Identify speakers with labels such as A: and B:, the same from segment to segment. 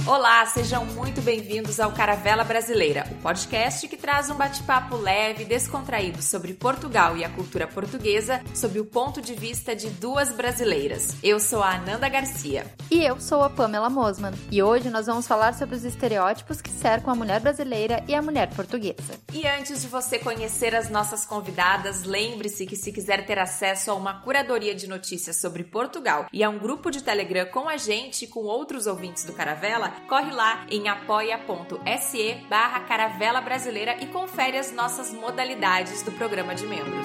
A: Olá, sejam muito bem-vindos ao Caravela Brasileira, o podcast que traz um bate-papo leve e descontraído sobre Portugal e a cultura portuguesa sob o ponto de vista de duas brasileiras. Eu sou a Ananda Garcia.
B: E eu sou a Pamela Mosman. E hoje nós vamos falar sobre os estereótipos que cercam a mulher brasileira e a mulher portuguesa.
A: E antes de você conhecer as nossas convidadas, lembre-se que se quiser ter acesso a uma curadoria de notícias sobre Portugal e a um grupo de Telegram com a gente e com outros ouvintes do Caravela, corre lá em apoia.se/Caravela Brasileira e confere as nossas modalidades do programa de membros.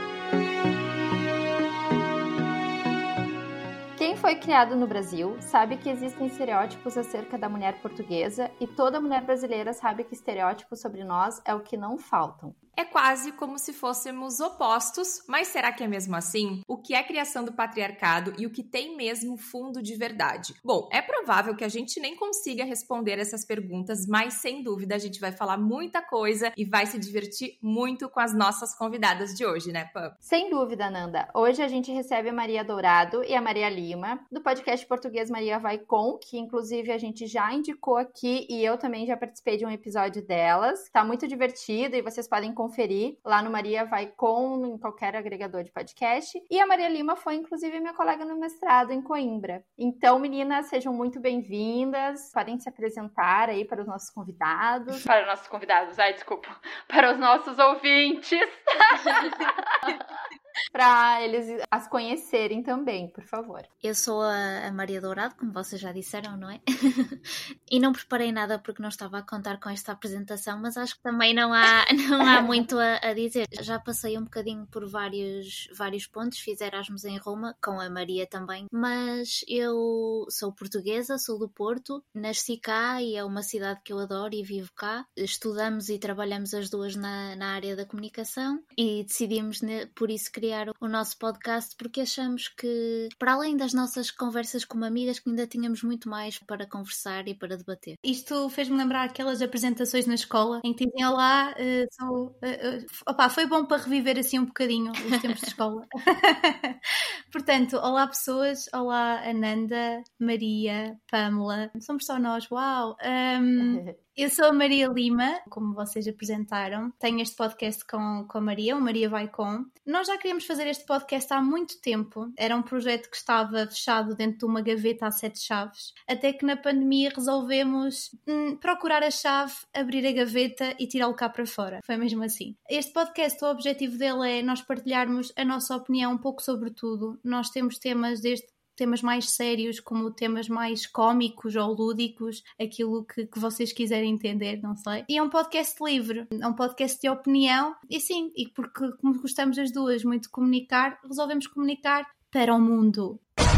B: Quem foi criado no Brasil sabe que existem estereótipos acerca da mulher portuguesa e toda mulher brasileira sabe que estereótipos sobre nós é o que não faltam.
A: É quase como se fôssemos opostos, mas será que é mesmo assim? O que é criação do patriarcado e o que tem mesmo fundo de verdade? Bom, é provável que a gente nem consiga responder essas perguntas, mas sem dúvida a gente vai falar muita coisa e vai se divertir muito com as nossas convidadas de hoje, né, Pam?
B: Sem dúvida, Nanda. Hoje a gente recebe a Maria Dourado e a Maria Lima, do podcast português Maria Vai Com, que inclusive a gente já indicou aqui e eu também já participei de um episódio delas. Tá muito divertido e vocês podem conferir lá no Maria Vai Com, em qualquer agregador de podcast. E a Maria Lima foi, inclusive, minha colega no mestrado em Coimbra. Então, meninas, sejam muito bem-vindas. Podem se apresentar aí para os nossos convidados.
C: Para os nossos convidados, desculpa. Para os nossos ouvintes.
B: Para eles as conhecerem também, por favor.
D: Eu sou a Maria Dourado, como vocês já disseram, não é? E não preparei nada porque não estava a contar com esta apresentação, mas acho que também não há muito a dizer. Já passei um bocadinho por vários pontos, fiz Erasmus em Roma, com a Maria também, mas eu sou portuguesa, sou do Porto, nasci cá e é uma cidade que eu adoro e vivo cá. Estudamos e trabalhamos as duas na área da comunicação e decidimos por isso criar o nosso podcast porque achamos que, para além das nossas conversas como amigas, que ainda tínhamos muito mais para conversar e para debater.
E: Isto fez-me lembrar aquelas apresentações na escola em que dizem olá, foi bom para reviver assim um bocadinho os tempos de escola. Portanto, olá pessoas, olá Ananda, Maria, Pamela, somos só nós, uau! Eu sou a Maria Lima, como vocês apresentaram. Tenho este podcast com a Maria, o Maria Vai Com. Nós já queríamos fazer este podcast há muito tempo. Era um projeto que estava fechado dentro de uma gaveta a 7 chaves. Até que na pandemia resolvemos procurar a chave, abrir a gaveta e tirá-lo cá para fora. Foi mesmo assim. Este podcast, o objetivo dele é nós partilharmos a nossa opinião um pouco sobre tudo. Nós temos temas temas mais sérios, como temas mais cómicos ou lúdicos, aquilo que vocês quiserem entender, não sei. E é um podcast livre, é um podcast de opinião, e sim, e porque como gostamos as duas muito de comunicar, resolvemos comunicar para o mundo.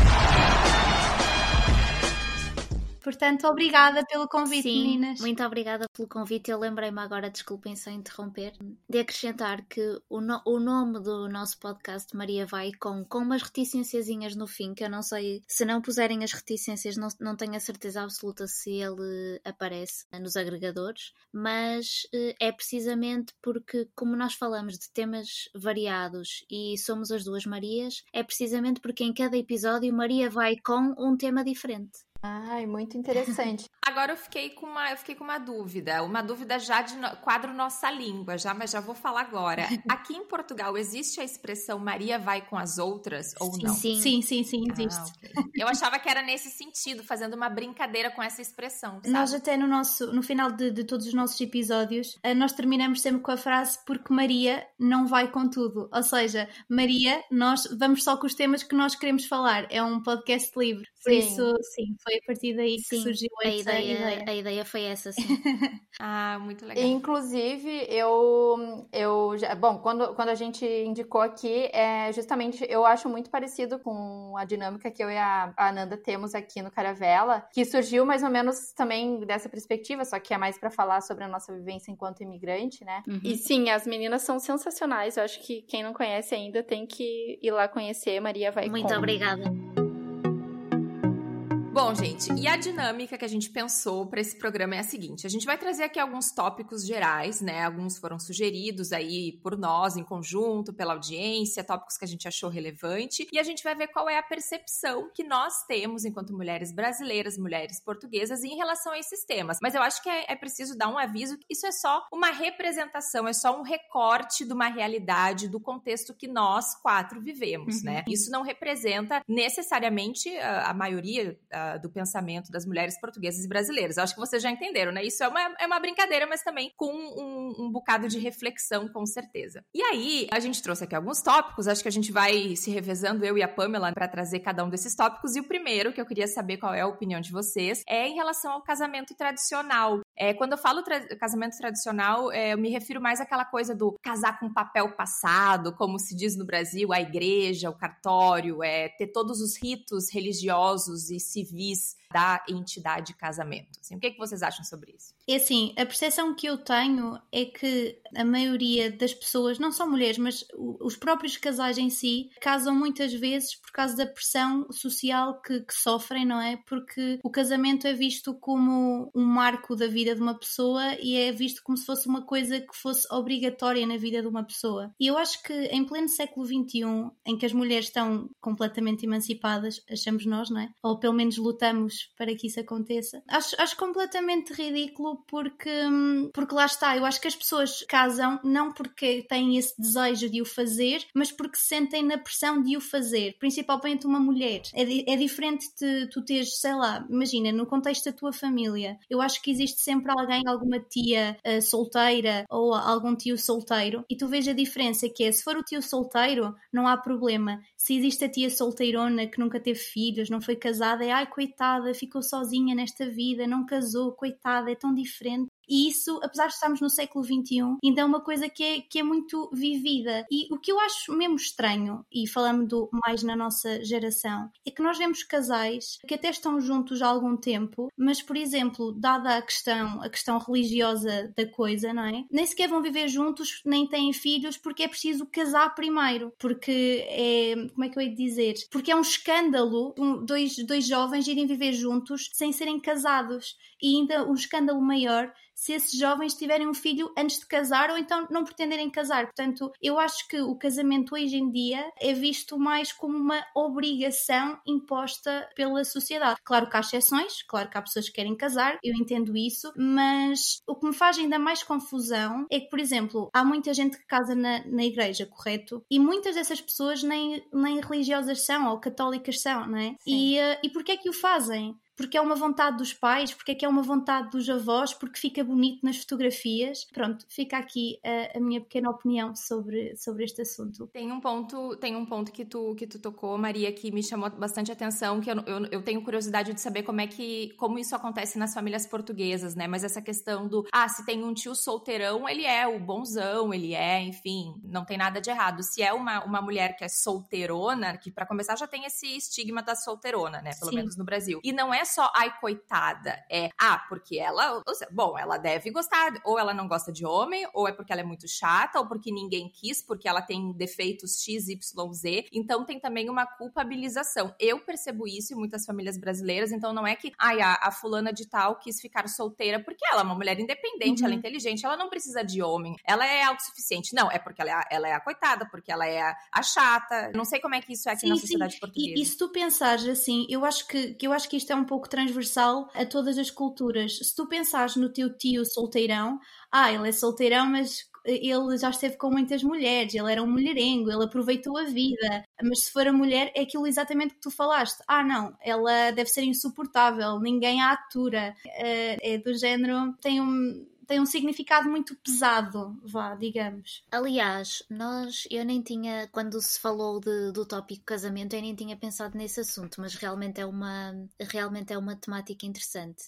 E: Portanto, obrigada pelo convite,
D: sim,
E: meninas.
D: Muito obrigada pelo convite. Eu lembrei-me agora, desculpem só interromper, de acrescentar que o nome do nosso podcast Maria Vai com umas reticênciazinhas no fim, que eu não sei, se não puserem as reticências, não tenho a certeza absoluta se ele aparece nos agregadores, mas é precisamente porque, como nós falamos de temas variados e somos as duas Marias, é precisamente porque em cada episódio Maria vai com um tema diferente.
B: Ai, muito interessante.
A: Agora eu fiquei com uma dúvida já de quadro Nossa Língua, mas já vou falar agora. Aqui em Portugal existe a expressão Maria vai com as outras ou não?
E: Sim, existe.
A: Okay. Eu achava que era nesse sentido, fazendo uma brincadeira com essa expressão, sabe?
E: Nós até no final de todos os nossos episódios, nós terminamos sempre com a frase porque Maria não vai com tudo. Ou seja, Maria, nós vamos só com os temas que nós queremos falar. É um podcast livre. Por isso, sim, foi a partir daí que surgiu essa ideia.
D: A ideia foi essa, sim.
A: Muito legal.
B: Inclusive, eu já, bom, quando a gente indicou aqui, justamente eu acho muito parecido com a dinâmica que eu e a Ananda temos aqui no Caravela, que surgiu mais ou menos também dessa perspectiva, só que é mais para falar sobre a nossa vivência enquanto imigrante, né?
C: Uhum. E sim, as meninas são sensacionais. Eu acho que quem não conhece ainda tem que ir lá conhecer. Maria Vai Com.
D: Muito obrigada.
A: Bom, gente, e a dinâmica que a gente pensou para esse programa é a seguinte: a gente vai trazer aqui alguns tópicos gerais, né? Alguns foram sugeridos aí por nós, em conjunto, pela audiência, tópicos que a gente achou relevante, e a gente vai ver qual é a percepção que nós temos enquanto mulheres brasileiras, mulheres portuguesas, em relação a esses temas. Mas eu acho que é preciso dar um aviso que isso é só uma representação, é só um recorte de uma realidade, do contexto que nós quatro vivemos, né? Isso não representa necessariamente a maioria do pensamento das mulheres portuguesas e brasileiras. Eu acho que vocês já entenderam, né? Isso é uma brincadeira, mas também com um bocado de reflexão, com certeza. E aí, a gente trouxe aqui alguns tópicos, acho que a gente vai se revezando, eu e a Pamela, para trazer cada um desses tópicos, e o primeiro, que eu queria saber qual é a opinião de vocês, é em relação ao casamento tradicional. Quando eu falo casamento tradicional, eu me refiro mais àquela coisa do casar com papel passado, como se diz no Brasil, a igreja, o cartório, ter todos os ritos religiosos e civis da entidade de casamento. Assim, o que vocês acham sobre isso?
E: É assim, a percepção que eu tenho é que a maioria das pessoas, não só mulheres, mas os próprios casais em si, casam muitas vezes por causa da pressão social que sofrem, não é? Porque o casamento é visto como um marco da vida de uma pessoa e é visto como se fosse uma coisa que fosse obrigatória na vida de uma pessoa. E eu acho que em pleno século XXI, em que as mulheres estão completamente emancipadas, achamos nós, não é? Ou pelo menos lutamos para que isso aconteça. Acho completamente ridículo porque lá está, eu acho que as pessoas casam não porque têm esse desejo de o fazer, mas porque se sentem na pressão de o fazer, principalmente uma mulher. É diferente de tu teres, sei lá, imagina, no contexto da tua família, eu acho que existe sempre alguém, alguma tia solteira ou algum tio solteiro, e tu vês a diferença que é, se for o tio solteiro, não há problema. Se existe a tia solteirona que nunca teve filhos, não foi casada, ai coitada, ficou sozinha nesta vida, não casou, coitada, é tão diferente. E isso, apesar de estarmos no século XXI, ainda é uma coisa que é muito vivida. E o que eu acho mesmo estranho, e falando mais na nossa geração, é que nós vemos casais que até estão juntos há algum tempo, mas, por exemplo, dada a questão religiosa da coisa, não é? Nem sequer vão viver juntos, nem têm filhos, porque é preciso casar primeiro. Porque é, como é que eu ia dizer? Porque é um escândalo dois jovens irem viver juntos sem serem casados. E ainda um escândalo maior se esses jovens tiverem um filho antes de casar ou então não pretenderem casar. Portanto, eu acho que o casamento hoje em dia é visto mais como uma obrigação imposta pela sociedade. Claro que há exceções, claro que há pessoas que querem casar, eu entendo isso, mas o que me faz ainda mais confusão é que, por exemplo, há muita gente que casa na igreja, correto? E muitas dessas pessoas nem religiosas são ou católicas são, não é? E porquê é que o fazem? Porque é uma vontade dos pais, porque é que é uma vontade dos avós, porque fica bonito nas fotografias. Pronto, fica aqui a minha pequena opinião sobre este assunto.
A: Tem um ponto que tu tocou, Maria, que me chamou bastante atenção, que eu tenho curiosidade de saber como isso acontece nas famílias portuguesas, né? Mas essa questão se tem um tio solteirão, ele é o bonzão, ele é, enfim, não tem nada de errado. Se é uma mulher que é solteirona, que pra começar já tem esse estigma da solteirona, né? Pelo menos no Brasil. E não é só, ai, coitada, porque ela deve gostar, ou ela não gosta de homem, ou é porque ela é muito chata, ou porque ninguém quis, porque ela tem defeitos X, Y, Z, então tem também uma culpabilização. Eu percebo isso em muitas famílias brasileiras, então não é que, a fulana de tal quis ficar solteira porque ela é uma mulher independente, ela é inteligente, ela não precisa de homem, ela é autossuficiente. Não, é porque ela é a coitada, porque ela é a chata. Não sei como é que isso é aqui na sociedade portuguesa.
E: E se tu pensares assim, eu acho que isto é um pouco transversal a todas as culturas. Se tu pensares no teu tio solteirão, ele é solteirão, mas ele já esteve com muitas mulheres, ele era um mulherengo, ele aproveitou a vida. Mas se for a mulher, é aquilo exatamente que tu falaste. Não, ela deve ser insuportável, ninguém a atura. É do género, tem um significado muito pesado, digamos.
D: Aliás, eu nem tinha, quando se falou do tópico casamento, eu nem tinha pensado nesse assunto, mas realmente é uma temática interessante.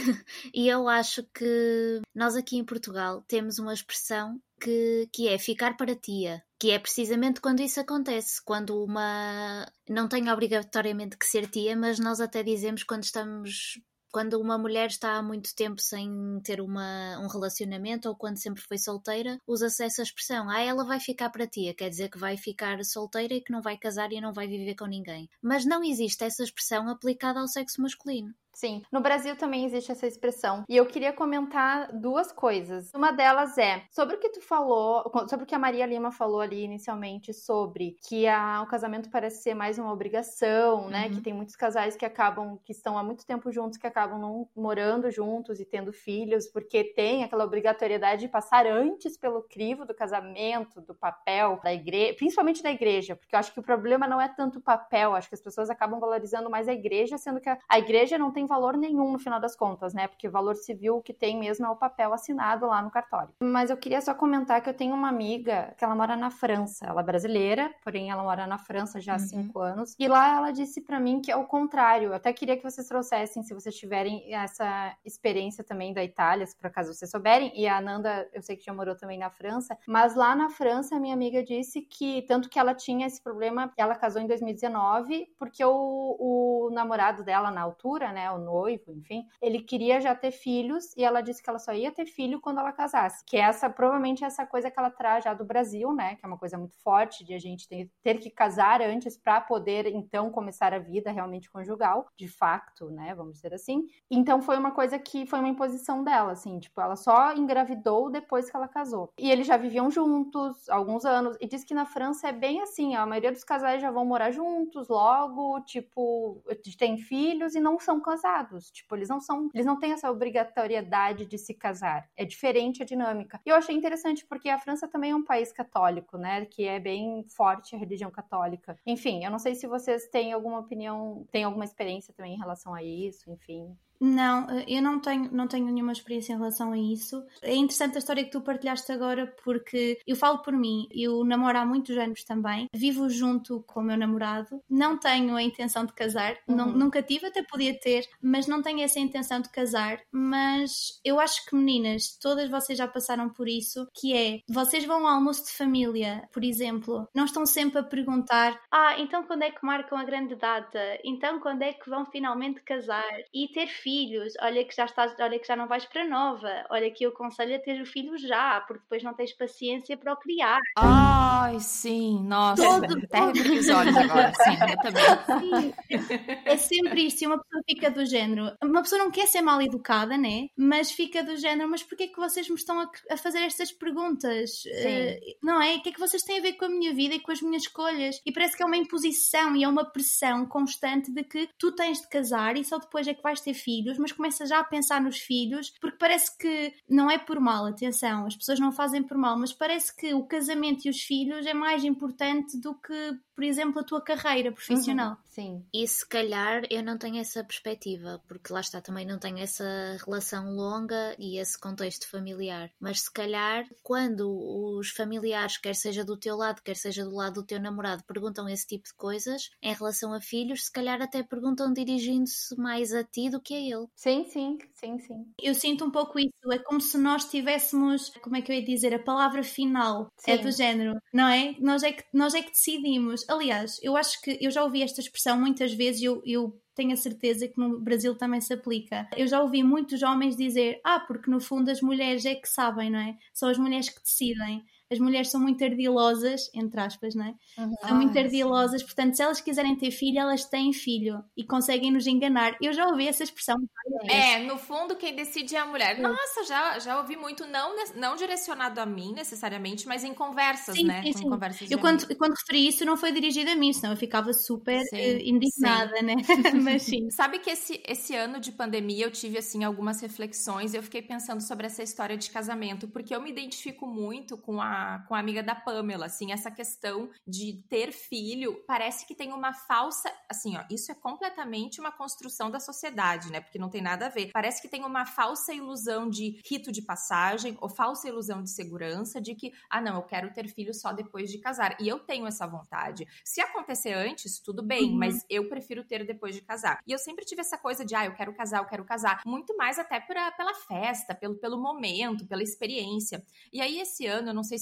D: E eu acho que nós aqui em Portugal temos uma expressão que é ficar para tia, que é precisamente quando isso acontece, quando não tem obrigatoriamente que ser tia, mas nós até dizemos quando estamos Quando uma mulher está há muito tempo sem ter um relacionamento ou quando sempre foi solteira, usa-se essa expressão, ela vai ficar para ti, quer dizer que vai ficar solteira e que não vai casar e não vai viver com ninguém. Mas não existe essa expressão aplicada ao sexo masculino.
B: Sim, no Brasil também existe essa expressão. E eu queria comentar duas coisas. Uma delas é sobre o que tu falou, sobre o que a Maria Lima falou ali inicialmente, sobre que o casamento parece ser mais uma obrigação, né? Que tem muitos casais que estão há muito tempo juntos, que acabam não morando juntos e tendo filhos, porque tem aquela obrigatoriedade de passar antes pelo crivo do casamento, do papel, da igreja, principalmente da igreja, porque eu acho que o problema não é tanto o papel, acho que as pessoas acabam valorizando mais a igreja, sendo que a igreja não tem valor nenhum no final das contas, né? Porque o valor civil que tem mesmo é o papel assinado lá no cartório. Mas eu queria só comentar que eu tenho uma amiga que ela mora na França. Ela é brasileira, porém ela mora na França já há 5 anos. E lá ela disse pra mim que é o contrário. Eu até queria que vocês trouxessem, se vocês tiverem essa experiência também da Itália, se por acaso vocês souberem. E a Ananda, eu sei que já morou também na França. Mas lá na França, a minha amiga disse que, tanto que ela tinha esse problema, ela casou em 2019, porque o namorado dela na altura, né? O noivo, enfim, ele queria já ter filhos e ela disse que ela só ia ter filho quando ela casasse. Que provavelmente essa coisa que ela traz já do Brasil, né? Que é uma coisa muito forte de a gente ter que casar antes para poder, então, começar a vida realmente conjugal, de facto, né? Vamos dizer assim. Então foi uma coisa que foi uma imposição dela, assim, tipo, ela só engravidou depois que ela casou. E eles já viviam juntos há alguns anos e diz que na França é bem assim, a maioria dos casais já vão morar juntos logo, tipo, tem filhos e não são casados. Tipo, eles não têm essa obrigatoriedade de se casar. É diferente a dinâmica. E eu achei interessante porque a França também é um país católico, né? Que é bem forte a religião católica. Enfim, eu não sei se vocês têm alguma opinião, têm alguma experiência também em relação a isso, enfim.
E: Não, eu não tenho nenhuma experiência em relação a isso. É interessante a história que tu partilhaste agora, porque eu falo por mim, eu namoro há muitos anos também, vivo junto com o meu namorado, não tenho a intenção de casar, nunca tive, até podia ter, mas não tenho essa intenção de casar. Mas eu acho que, meninas, todas vocês já passaram por isso, que é, vocês vão ao almoço de família, por exemplo, não estão sempre a perguntar, então quando é que marcam a grande data? Então quando é que vão finalmente casar? E ter filhos, olha que já não vais para nova, olha que eu aconselho a ter o filho já, porque depois não tens paciência para o criar.
A: Ai, sim, nossa, até reabri os olhos agora, sim, eu também.
E: Sim. É sempre isto, e uma pessoa fica do género, uma pessoa não quer ser mal educada, né? Mas fica do género, mas porquê é que vocês me estão a fazer estas perguntas? Não é? O que é que vocês têm a ver com a minha vida e com as minhas escolhas? E parece que é uma imposição e é uma pressão constante de que tu tens de casar e só depois é que vais ter filhos, mas começa já a pensar nos filhos, porque parece que não é por mal, atenção, as pessoas não fazem por mal, mas parece que o casamento e os filhos é mais importante do que, por exemplo, a tua carreira profissional.
B: Sim.
D: E se calhar eu não tenho essa perspectiva, porque lá está, também não tenho essa relação longa e esse contexto familiar, mas se calhar quando os familiares, quer seja do teu lado, quer seja do lado do teu namorado, perguntam esse tipo de coisas em relação a filhos, se calhar até perguntam dirigindo-se mais a ti do que a ele.
B: Sim.
E: Eu sinto um pouco isso, é como se nós tivéssemos, como é que eu ia dizer, a palavra final. Sim. É do género, não é? Nós é que decidimos. Aliás, eu acho que eu já ouvi esta expressão muitas vezes, eu tenho a certeza que no Brasil também se aplica. Eu já ouvi muitos homens dizer, porque no fundo as mulheres é que sabem, não é? São as mulheres que decidem. As mulheres são muito ardilosas, entre aspas, não é? São muito ardilosas, portanto, se elas quiserem ter filho, elas têm filho e conseguem nos enganar. Eu já ouvi essa expressão.
A: No fundo, quem decide é a mulher. Nossa, já ouvi muito, não direcionado a mim necessariamente, mas em conversas, né?
E: Sim.
A: Em conversas
E: eu quando referi isso, não foi dirigido a mim, senão eu ficava super indignada, né? Mas sim.
A: Sabe que esse ano de pandemia eu tive, assim, algumas reflexões e eu fiquei pensando sobre essa história de casamento, porque eu me identifico muito com a amiga da Pamela, assim, essa questão de ter filho, parece que tem uma falsa, assim, isso é completamente uma construção da sociedade, né, porque não tem nada a ver, parece que tem uma falsa ilusão de rito de passagem, ou falsa ilusão de segurança, de que, não, eu quero ter filho só depois de casar, e eu tenho essa vontade, se acontecer antes, tudo bem, mas eu prefiro ter depois de casar, e eu sempre tive essa coisa de, eu quero casar, muito mais até pela festa, pelo momento, pela experiência, e aí esse ano, eu não sei se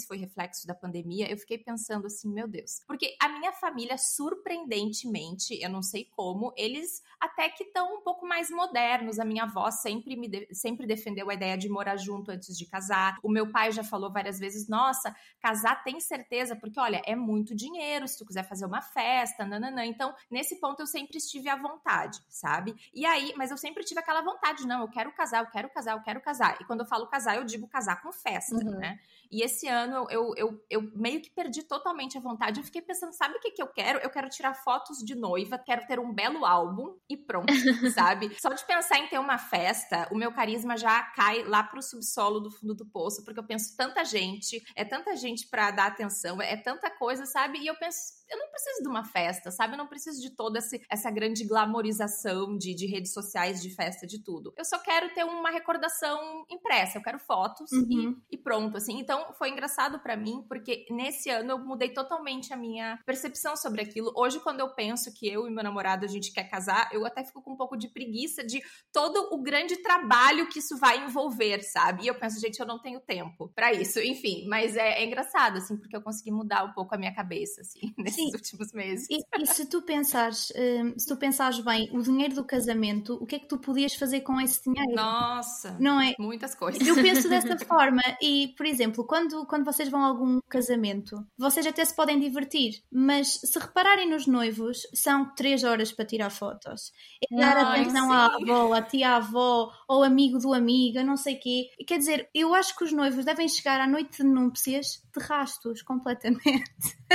A: se foi reflexo da pandemia, eu fiquei pensando assim, meu Deus. Porque a minha família, surpreendentemente, eu não sei como, eles até que estão um pouco mais modernos. A minha avó sempre defendeu a ideia de morar junto antes de casar. O meu pai já falou várias vezes, nossa, casar tem certeza, porque olha, é muito dinheiro se tu quiser fazer uma festa, nananã. Então, nesse ponto eu sempre estive à vontade, sabe? E aí, mas eu sempre tive aquela vontade, não, eu quero casar, eu quero casar, eu quero casar. E quando eu falo casar, eu digo casar com festa, né? E esse ano eu meio que perdi totalmente a vontade. Eu fiquei pensando, sabe o que eu quero? Eu quero tirar fotos de noiva, quero ter um belo álbum e pronto, sabe? Só de pensar em ter uma festa, o meu carisma já cai lá pro subsolo do fundo do poço, porque eu penso é tanta gente pra dar atenção, é tanta coisa, sabe? E eu penso, eu não preciso de uma festa, sabe? Eu não preciso de toda essa grande glamorização de redes sociais, de festa, de tudo. Eu só quero ter uma recordação impressa, eu quero fotos e pronto, assim. Então, foi engraçado pra mim, porque nesse ano eu mudei totalmente a minha percepção sobre aquilo. Hoje, quando eu penso que eu e meu namorado, a gente quer casar, eu até fico com um pouco de preguiça de todo o grande trabalho que isso vai envolver, sabe? E eu penso, gente, eu não tenho tempo pra isso. Enfim, mas é engraçado, assim, porque eu consegui mudar um pouco a minha cabeça, assim, nesses últimos meses.
E: E se tu pensares bem, o dinheiro do casamento, o que é que tu podias fazer com esse dinheiro?
A: Nossa,
E: não é?
A: Muitas coisas.
E: Eu penso dessa forma e, por exemplo, quando vocês vão a algum casamento, vocês até se podem divertir, mas se repararem nos noivos, são 3 horas para tirar fotos. É dar atenção à avó, à tia-avó, ou amigo do amigo, não sei o quê. Quer dizer, eu acho que os noivos devem chegar à noite de núpcias de rastos, completamente.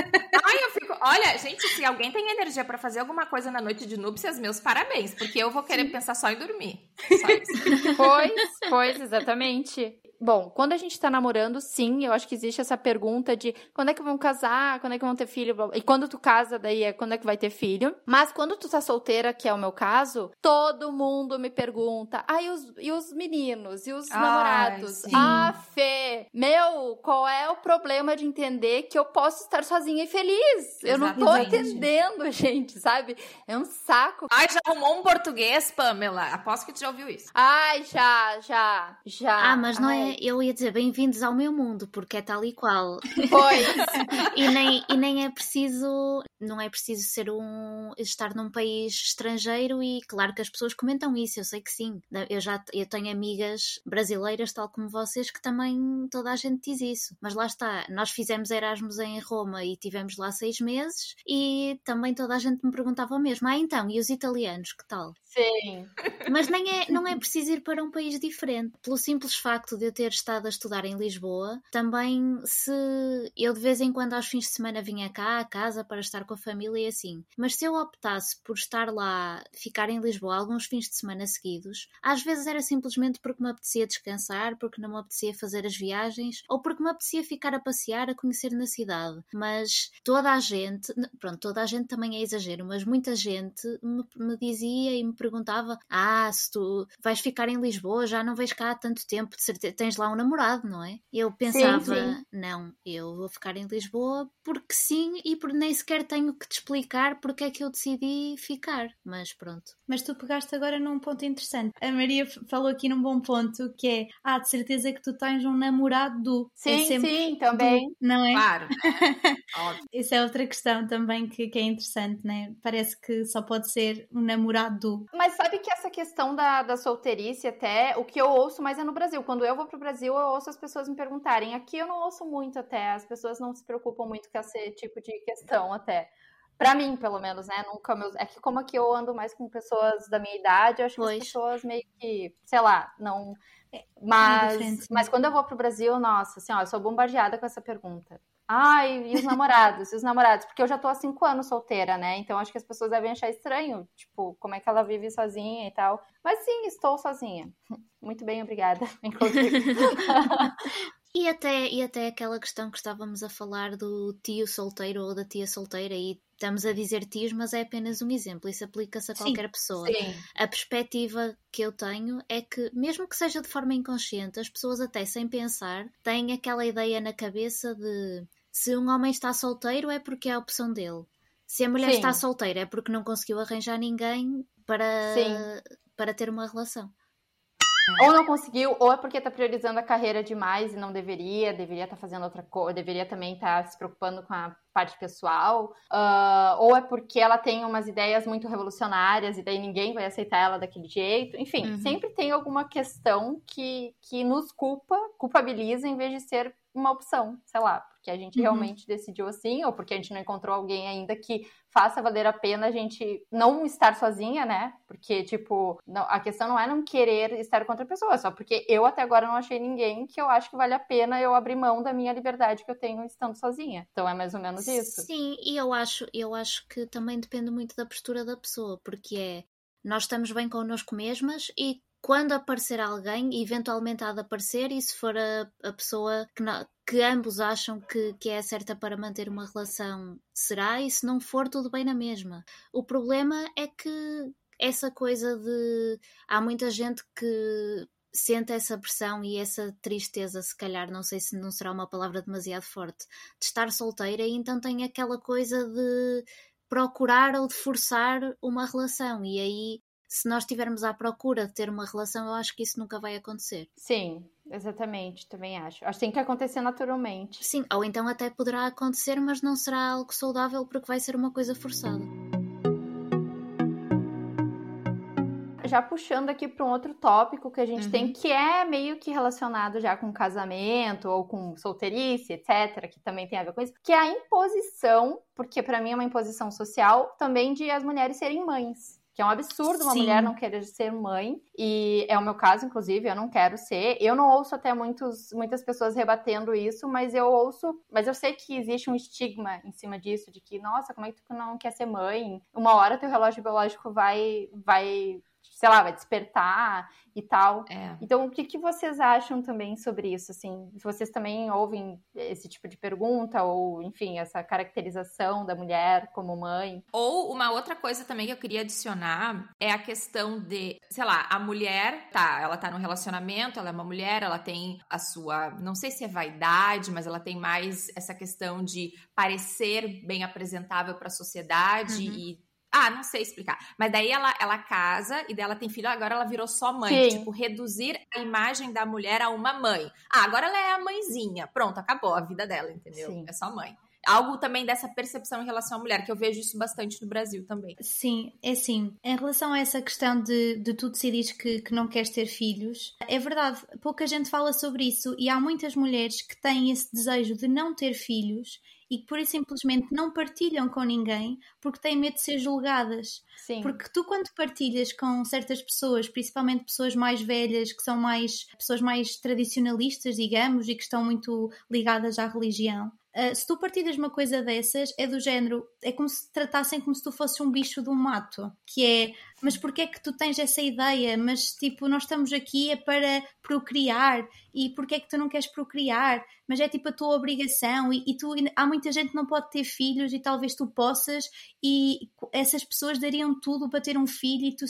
A: Olha, gente, se alguém tem energia pra fazer alguma coisa na noite de núpcias, meus parabéns, porque eu vou querer pensar só em dormir. Só isso.
C: Pois, exatamente. Bom, quando a gente tá namorando, sim, eu acho que existe essa pergunta de quando é que vão casar, quando é que vão ter filho, e quando tu casa, daí é quando é que vai ter filho. Mas quando tu tá solteira, que é o meu caso, todo mundo me pergunta, e os meninos, e os namorados?
A: Sim.
C: Fê, qual é o problema de entender que eu posso estar sozinha e feliz? Eu não tô entendendo, gente, sabe? É um saco.
A: Já arrumou um português, Pamela? Aposto que tu já ouviu isso.
C: Já.
D: Mas não é, eu ia dizer bem-vindos ao meu mundo, porque é tal e qual.
C: Pois.
D: e nem é preciso, não é preciso estar num país estrangeiro e claro que as pessoas comentam isso, eu sei que sim. Eu tenho amigas brasileiras, tal como vocês, que também toda a gente diz isso. Mas lá está, nós fizemos Erasmus em Roma e tivemos lá 6 meses e também toda a gente me perguntava o mesmo. Então, e os italianos, que tal?
C: Sim.
D: Mas não é preciso ir para um país diferente. Pelo simples facto de eu ter estado a estudar em Lisboa, também se eu de vez em quando aos fins de semana vinha cá a casa para estar com a família e assim, mas se eu optasse por estar lá, ficar em Lisboa alguns fins de semana seguidos, às vezes era simplesmente porque me apetecia descansar, porque não me apetecia fazer as viagens, ou porque me apetecia ficar a passear, a conhecer na cidade. Mas toda a gente também é exagero, mas muita gente me dizia e me perguntava, se tu vais ficar em Lisboa, já não vais cá há tanto tempo, de certeza, tens lá um namorado, não é? Eu pensava,
C: sim.
D: Não, eu vou ficar em Lisboa porque sim e porque nem sequer tenho que te explicar porque é que eu decidi ficar, mas pronto.
E: Mas tu pegaste agora num ponto interessante. A Maria falou aqui num bom ponto, que é, de certeza que tu tens um namorado.
C: Sim, também.
E: Não é?
A: Claro.
E: Isso é outra questão também que é interessante, né? Parece que só pode ser um namorado.
B: Mas sabe que essa questão da solteirice até, o que eu ouço mais é no Brasil. Quando eu vou pro Brasil, eu ouço as pessoas me perguntarem. Aqui eu não ouço muito até, as pessoas não se preocupam muito com esse tipo de questão até. Pra mim, pelo menos, né? É que como aqui eu ando mais com pessoas da minha idade, eu acho que as pessoas meio que, sei lá, não... Mas quando eu vou pro Brasil, nossa, assim, eu sou bombardeada com essa pergunta. E os namorados? E os namorados? Porque eu já tô há 5 anos solteira, né? Então acho que as pessoas devem achar estranho, tipo, como é que ela vive sozinha e tal. Mas sim, estou sozinha. Muito bem, obrigada. Inclusive.
D: E até aquela questão que estávamos a falar do tio solteiro ou da tia solteira, e estamos a dizer tios, mas é apenas um exemplo, isso aplica-se a qualquer pessoa.
B: Sim.
D: A perspectiva que eu tenho é que, mesmo que seja de forma inconsciente, as pessoas até sem pensar têm aquela ideia na cabeça de se um homem está solteiro é porque é a opção dele. Se a mulher está solteira é porque não conseguiu arranjar ninguém para ter uma relação.
B: Ou não conseguiu, ou é porque tá priorizando a carreira demais e não deveria estar fazendo outra coisa, deveria também estar se preocupando com a parte pessoal, ou é porque ela tem umas ideias muito revolucionárias e daí ninguém vai aceitar ela daquele jeito. Enfim, sempre tem alguma questão que nos culpabiliza em vez de ser uma opção, sei lá, porque a gente realmente decidiu assim, ou porque a gente não encontrou alguém ainda que faça valer a pena a gente não estar sozinha, né? Porque, tipo, a questão não é não querer estar com outra pessoa, só porque eu até agora não achei ninguém que eu acho que vale a pena eu abrir mão da minha liberdade que eu tenho estando sozinha. Então é mais ou menos isso.
D: Sim, e eu acho que também depende muito da postura da pessoa, porque nós estamos bem connosco mesmas e quando aparecer alguém, eventualmente há de aparecer, e se for a pessoa que ambos acham que é certa para manter uma relação, será, e se não for, tudo bem na mesma. O problema é que essa coisa de... Há muita gente que sente essa pressão e essa tristeza, se calhar, não sei se não será uma palavra demasiado forte, de estar solteira, e então tem aquela coisa de procurar ou de forçar uma relação, e aí, se nós estivermos à procura de ter uma relação, eu acho que isso nunca vai acontecer.
B: Sim, exatamente, também acho. Acho que tem que acontecer naturalmente.
D: Sim, ou então até poderá acontecer, mas não será algo saudável porque vai ser uma coisa forçada.
B: Já puxando aqui para um outro tópico que a gente tem, que é meio que relacionado já com casamento ou com solteirice, etc., que também tem a ver com isso, que é a imposição, porque para mim é uma imposição social, também de as mulheres serem mães. Que é um absurdo uma mulher não querer ser mãe, e é o meu caso, inclusive, eu não quero ser. Eu não ouço até muitas pessoas rebatendo isso, mas eu sei que existe um estigma em cima disso, de que, nossa, como é que tu não quer ser mãe? Uma hora teu relógio biológico vai sei lá, vai despertar e tal. Então, o que vocês acham também sobre isso, assim? Se vocês também ouvem esse tipo de pergunta, ou, enfim, essa caracterização da mulher como mãe.
A: Ou uma outra coisa também que eu queria adicionar é a questão de, sei lá, a mulher, ela tá num relacionamento, ela é uma mulher, ela tem a sua, não sei se é vaidade, mas ela tem mais essa questão de parecer bem apresentável para a sociedade e não sei explicar. Mas daí ela casa e daí ela tem filho, agora ela virou só mãe. Tipo, reduzir a imagem da mulher a uma mãe. Agora ela é a mãezinha. Pronto, acabou a vida dela, entendeu? Sim. É só mãe. Algo também dessa percepção em relação à mulher, que eu vejo isso bastante no Brasil também.
E: Sim, é assim. Em relação a essa questão de tu decidires que não queres ter filhos, é verdade, pouca gente fala sobre isso e há muitas mulheres que têm esse desejo de não ter filhos e que por isso simplesmente não partilham com ninguém porque têm medo de ser julgadas.
B: Sim.
E: Porque tu, quando partilhas com certas pessoas, principalmente pessoas mais velhas, que são pessoas mais tradicionalistas, digamos, e que estão muito ligadas à religião, se tu partilhas uma coisa dessas, é do género, é como se te tratassem como se tu fosses um bicho do mato, que é, mas porquê é que tu tens essa ideia? Mas tipo, nós estamos aqui para procriar, e porquê é que tu não queres procriar? Mas é tipo a tua obrigação, e há muita gente que não pode ter filhos e talvez tu possas, e essas pessoas dariam tudo para ter um filho e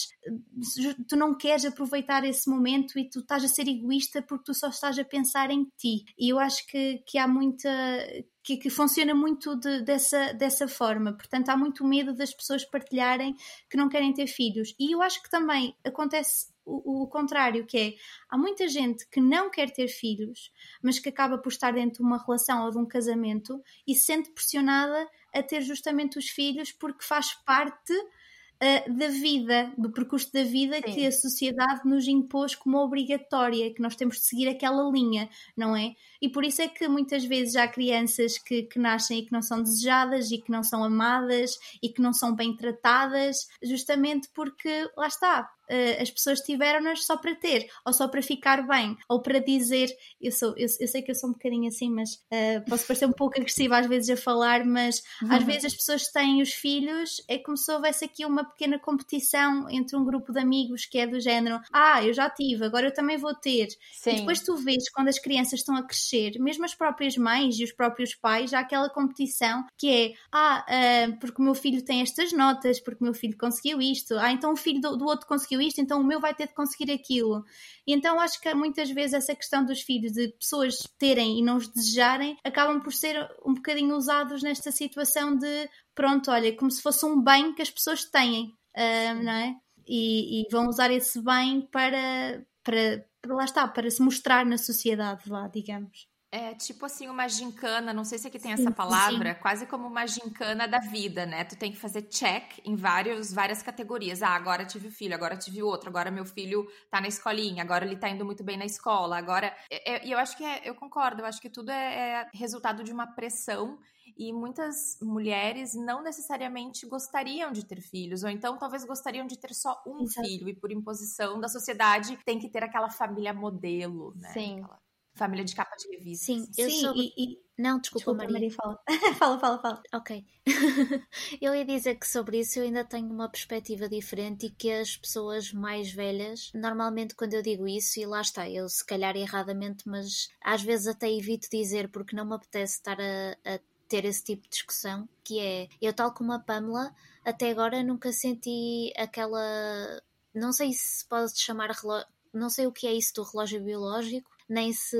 E: tu não queres aproveitar esse momento e tu estás a ser egoísta porque tu só estás a pensar em ti. E eu acho que há muita... Que funciona muito dessa forma. Portanto, há muito medo das pessoas partilharem que não querem ter filhos. E eu acho que também acontece o contrário, que é, há muita gente que não quer ter filhos, mas que acaba por estar dentro de uma relação ou de um casamento e se sente pressionada a ter justamente os filhos porque faz parte da vida, do percurso da vida. Sim. Que a sociedade nos impôs como obrigatória, que nós temos de seguir aquela linha, não é? E por isso é que muitas vezes há crianças que nascem e que não são desejadas e que não são amadas e que não são bem tratadas, justamente porque, lá está, as pessoas tiveram-nas só para ter, ou só para ficar bem, ou para dizer, eu sei que eu sou um bocadinho assim, mas posso parecer um pouco agressiva às vezes a falar, mas às vezes as pessoas têm os filhos, é como se houvesse aqui uma pequena competição entre um grupo de amigos que é do género, eu já tive, agora eu também vou ter. Sim. E depois tu vês, quando as crianças estão a crescer, mesmo as próprias mães e os próprios pais, há aquela competição que é, porque o meu filho tem estas notas, porque o meu filho conseguiu isto, então o filho do outro conseguiu isto, então o meu vai ter de conseguir aquilo. E então acho que muitas vezes essa questão dos filhos, de pessoas terem e não os desejarem, acabam por ser um bocadinho usados nesta situação de, pronto, olha, como se fosse um bem que as pessoas têm, não é? E vão usar esse bem lá está, para se mostrar na sociedade, vá, digamos.
A: É tipo assim uma gincana, não sei se aqui tem
E: Sim,
A: essa palavra,
D: sim.
A: quase como uma gincana da vida, né? Tu tem que fazer check em várias categorias. Ah, agora tive filho, agora tive outro, agora meu filho tá na escolinha, agora ele tá indo muito bem na escola, agora... E eu acho que eu concordo, eu acho que tudo é resultado de uma pressão e muitas mulheres não necessariamente gostariam de ter filhos, ou então talvez gostariam de ter só um
E: Exato.
A: filho e por imposição da sociedade tem que ter aquela família modelo, né?
B: Sim.
A: Aquela família de capa de revista.
D: Sim,
A: assim.
D: eu
E: Sim,
D: soube... Não, desculpa, Maria.
E: fala. Fala.
D: Ok. Eu ia dizer que sobre isso eu ainda tenho uma perspectiva diferente e que as pessoas mais velhas, normalmente quando eu digo isso, e lá está, eu se calhar erradamente, mas às vezes até evito dizer porque não me apetece estar a ter esse tipo de discussão, que é, eu tal como a Pamela, até agora nunca senti aquela... Não sei se pode chamar não sei o que é isso do relógio biológico, nem se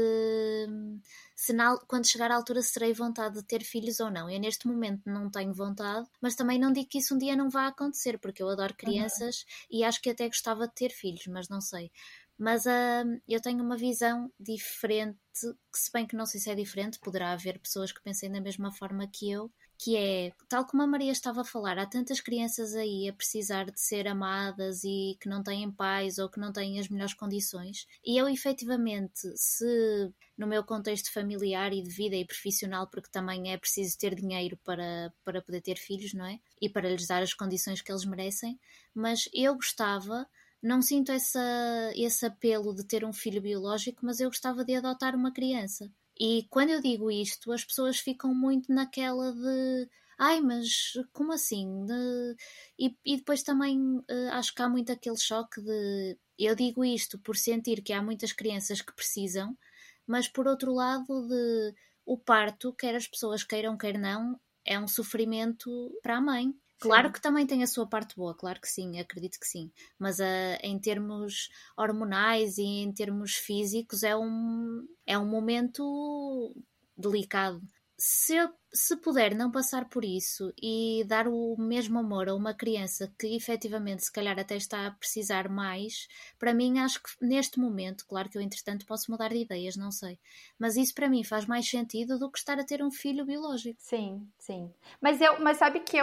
D: quando chegar à altura se terei vontade de ter filhos ou não. Eu neste momento não tenho vontade, mas também não digo que isso um dia não vá acontecer, porque eu adoro crianças e acho que até gostava de ter filhos, mas não sei. Mas eu tenho uma visão diferente, que se bem que não sei se é diferente, poderá haver pessoas que pensem da mesma forma que eu, que é, tal como a Maria estava a falar, há tantas crianças aí a precisar de ser amadas e que não têm pais ou que não têm as melhores condições. E eu, efetivamente, se no meu contexto familiar e de vida e profissional, porque também é preciso ter dinheiro para poder ter filhos, não é? E para lhes dar as condições que eles merecem, mas eu gostava... Não sinto esse apelo de ter um filho biológico, mas eu gostava de adotar uma criança. E quando eu digo isto, as pessoas ficam muito naquela de... Ai, mas como assim? E depois também acho que há muito aquele choque de... Eu digo isto por sentir que há muitas crianças que precisam, mas por outro lado o parto, quer as pessoas queiram, quer não, é um sofrimento para a mãe. Claro que também tem a sua parte boa, claro que sim, acredito que sim. Mas em termos hormonais e em termos físicos é um momento delicado. Se puder não passar por isso e dar o mesmo amor a uma criança que efetivamente se calhar até está a precisar mais, para mim acho que neste momento, claro que eu entretanto posso mudar de ideias, não sei, mas isso para mim faz mais sentido do que estar a ter um filho biológico.
B: Sim. Mas sabe que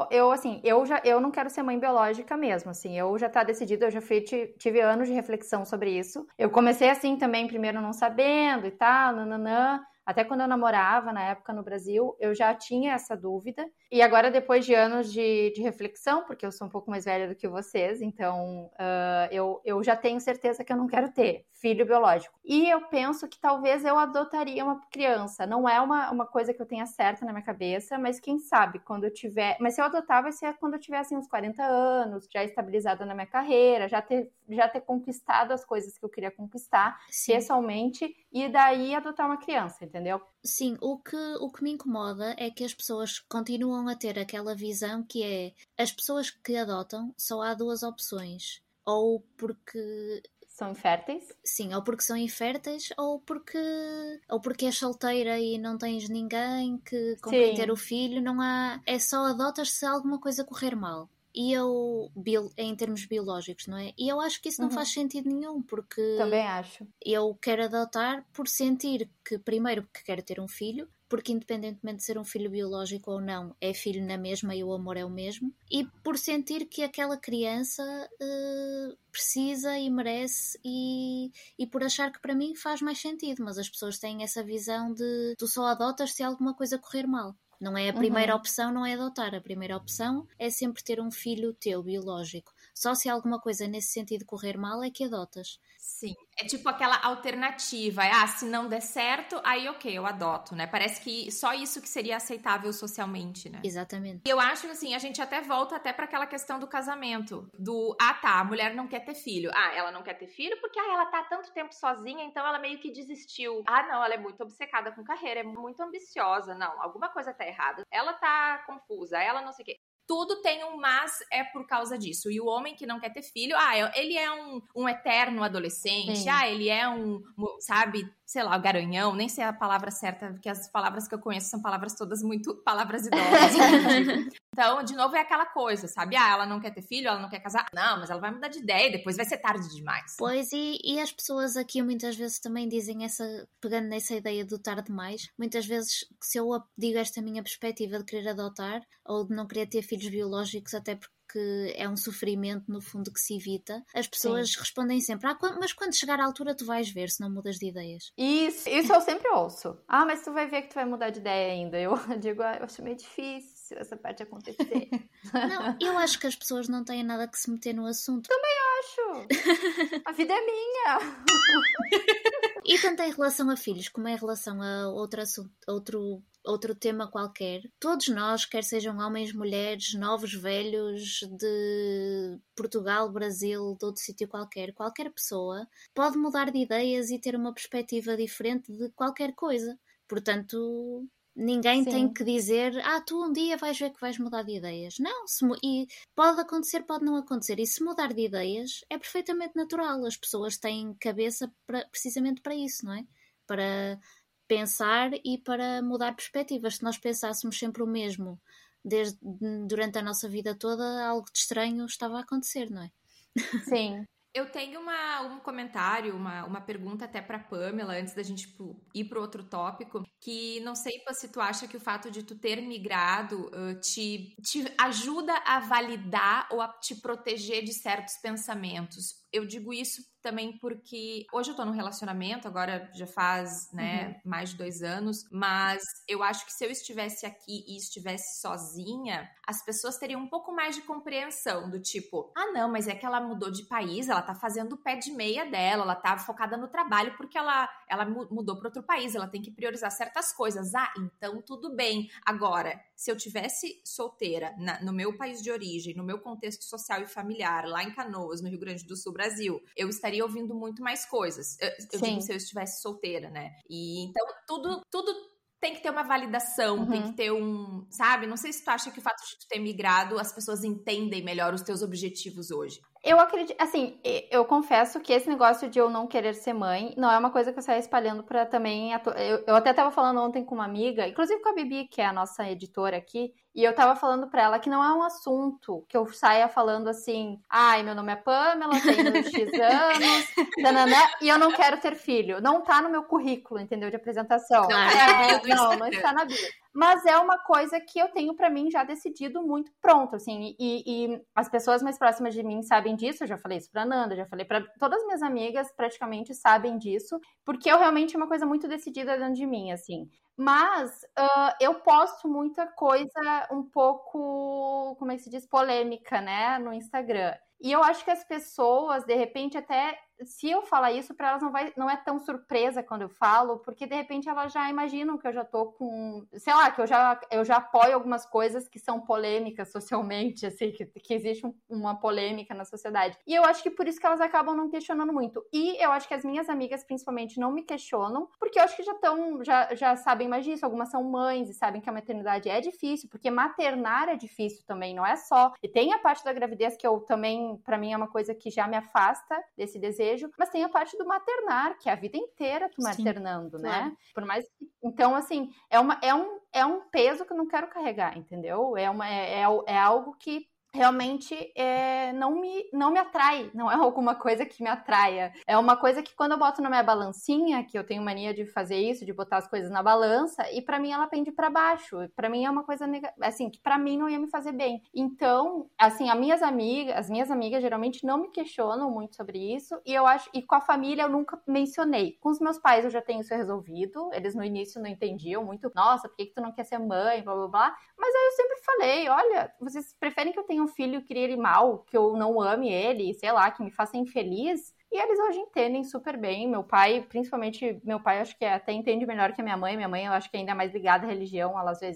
B: eu não quero ser mãe biológica mesmo, assim, eu já tá decidido, eu já tive anos de reflexão sobre isso. Eu comecei assim também, primeiro não sabendo e tal, nananã. Até quando eu namorava, na época no Brasil, eu já tinha essa dúvida. E agora, depois de anos de reflexão, porque eu sou um pouco mais velha do que vocês, então eu já tenho certeza que eu não quero ter filho biológico. E eu penso que talvez eu adotaria uma criança. Não é uma coisa que eu tenha certa na minha cabeça, mas quem sabe, quando eu tiver... Mas se eu adotar, vai ser quando eu tiver, assim, uns 40 anos, já estabilizada na minha carreira, já ter conquistado as coisas que eu queria conquistar,
D: Sim.
B: Pessoalmente, e daí adotar uma criança, entendeu?
D: Sim, o que me incomoda é que as pessoas continuam a ter aquela visão que é, as pessoas que adotam só há duas opções, ou porque...
B: São inférteis?
D: Sim, ou porque são inférteis, ou porque és solteira e não tens ninguém com quem ter o filho, não há... É só adotas se alguma coisa correr mal. E em termos biológicos, não é? E eu acho que isso não faz sentido nenhum, porque...
B: Também acho.
D: Eu quero adotar por sentir que, primeiro, que quero ter um filho, porque independentemente de ser um filho biológico ou não, é filho na mesma e o amor é o mesmo, e por sentir que aquela criança precisa e merece, e por achar que para mim faz mais sentido, mas as pessoas têm essa visão de tu só adotas se alguma coisa correr mal. Não é a primeira opção, não é adotar. A primeira opção é sempre ter um filho teu, biológico. Só se alguma coisa nesse sentido correr mal é que adotas.
A: Sim, é tipo aquela alternativa. Se não der certo, aí ok, eu adoto, né? Parece que só isso que seria aceitável socialmente, né?
D: Exatamente.
A: Eu acho que, assim, a gente até volta até para aquela questão do casamento. A mulher não quer ter filho. Ela não quer ter filho porque ela tá há tanto tempo sozinha, então ela meio que desistiu. Não, ela é muito obcecada com carreira, é muito ambiciosa. Não, alguma coisa tá errada. Ela tá confusa, ela não sei o quê. tudo tem um mas é por causa disso. E o homem que não quer ter filho, ele é um eterno adolescente,
B: Sim.
A: ele é sabe, sei lá, o garanhão, nem sei a palavra certa, porque as palavras que eu conheço são palavras todas muito palavras idosas. Então, de novo, é aquela coisa, sabe? Ela não quer ter filho, ela não quer casar. Não, mas ela vai mudar de ideia, depois vai ser tarde demais.
D: Pois, e as pessoas aqui muitas vezes também dizem pegando nessa ideia do tarde demais, muitas vezes, se eu digo esta minha perspectiva de querer adotar, ou de não querer ter filhos biológicos, até porque é um sofrimento, no fundo, que se evita, as pessoas respondem sempre, mas quando chegar à altura tu vais ver se não mudas de ideias.
B: Isso eu sempre ouço. Mas tu vai ver que tu vai mudar de ideia ainda. Eu digo, eu acho meio difícil essa parte acontecer.
D: Não, eu acho que as pessoas não têm nada que se meter no assunto.
B: Também acho. A vida é minha.
D: E tanto em relação a filhos como em relação a outro tema qualquer, todos nós, quer sejam homens, mulheres, novos, velhos, de Portugal, Brasil, de outro sítio qualquer pessoa pode mudar de ideias e ter uma perspectiva diferente de qualquer coisa. Portanto, ninguém tem que dizer, tu um dia vais ver que vais mudar de ideias. Não, e pode acontecer, pode não acontecer. E se mudar de ideias é perfeitamente natural. As pessoas têm cabeça precisamente para isso, não é? Para pensar e para mudar perspectivas. Se nós pensássemos sempre o mesmo durante a nossa vida toda, algo de estranho estava a acontecer, não é?
B: Sim.
A: Eu tenho um comentário, uma pergunta até para Pamela, antes da gente ir para outro tópico, que não sei se tu acha que o fato de tu ter migrado te ajuda a validar ou a te proteger de certos pensamentos. Eu digo isso também porque hoje eu tô num relacionamento, agora já faz, mais de 2 anos, mas eu acho que se eu estivesse aqui e estivesse sozinha, as pessoas teriam um pouco mais de compreensão do tipo, não, mas é que ela mudou de país, ela tá fazendo o pé de meia dela, ela tá focada no trabalho porque ela mudou para outro país, ela tem que priorizar certas coisas. Então tudo bem. Agora, se eu tivesse solteira no meu país de origem, no meu contexto social e familiar, lá em Canoas, no Rio Grande do Sul, Brasil, eu estaria ouvindo muito mais coisas. Eu digo se eu estivesse solteira, né? E então tudo tem que ter uma validação, tem que ter sabe? Não sei se tu acha que o fato de tu ter migrado, as pessoas entendem melhor os teus objetivos hoje.
B: Eu acredito, assim, eu confesso que esse negócio de eu não querer ser mãe não é uma coisa que eu saio espalhando pra também... Eu até tava falando ontem com uma amiga, inclusive com a Bibi, que é a nossa editora aqui, e eu tava falando pra ela que não é um assunto que eu saia falando assim, meu nome é Pamela, tenho X anos, nananã, e eu não quero ter filho. Não tá no meu currículo, entendeu, de apresentação. Não está na bio. Mas é uma coisa que eu tenho pra mim já decidido muito pronto, assim, e as pessoas mais próximas de mim sabem disso, eu já falei isso pra Nanda, já falei pra todas as minhas amigas, praticamente sabem disso, porque eu realmente é uma coisa muito decidida dentro de mim, assim. Mas eu posto muita coisa um pouco, como é que se diz, polêmica, né, no Instagram. E eu acho que as pessoas, de repente, até se eu falar isso, para elas não é tão surpresa quando eu falo, porque de repente elas já imaginam que eu já tô com, sei lá, que eu já apoio algumas coisas que são polêmicas socialmente, assim, que existe uma polêmica na sociedade. E eu acho que por isso que elas acabam não questionando muito. E eu acho que as minhas amigas, principalmente, não me questionam, porque eu acho que já sabem mais disso. Algumas são mães e sabem que a maternidade é difícil, porque maternar é difícil também, não é só. E tem a parte da gravidez que eu também, pra mim, é uma coisa que já me afasta desse desejo, mas tem a parte do maternar, que é a vida inteira tu maternando, né?
D: Claro.
B: Por mais que... Então, assim, é um peso que eu não quero carregar, entendeu? É algo que realmente não me atrai, não é alguma coisa que me atraia. É uma coisa que quando eu boto na minha balancinha, que eu tenho mania de fazer isso, de botar as coisas na balança, e pra mim ela pende pra baixo. Pra mim é uma coisa assim, que pra mim não ia me fazer bem. Então, assim, as minhas amigas geralmente não me questionam muito sobre isso, e eu acho, e com a família eu nunca mencionei. Com os meus pais eu já tenho isso resolvido, eles no início não entendiam muito, nossa, por que tu não quer ser mãe, blá blá blá, mas aí eu sempre falei, olha, vocês preferem que eu tenha um filho, crie ele mal, que eu não ame ele, sei lá, que me faça infeliz? E eles hoje entendem super bem. Meu pai, principalmente meu pai, acho que até entende melhor que a minha mãe. Minha mãe, eu acho que ainda é mais ligada à religião. Ela às vezes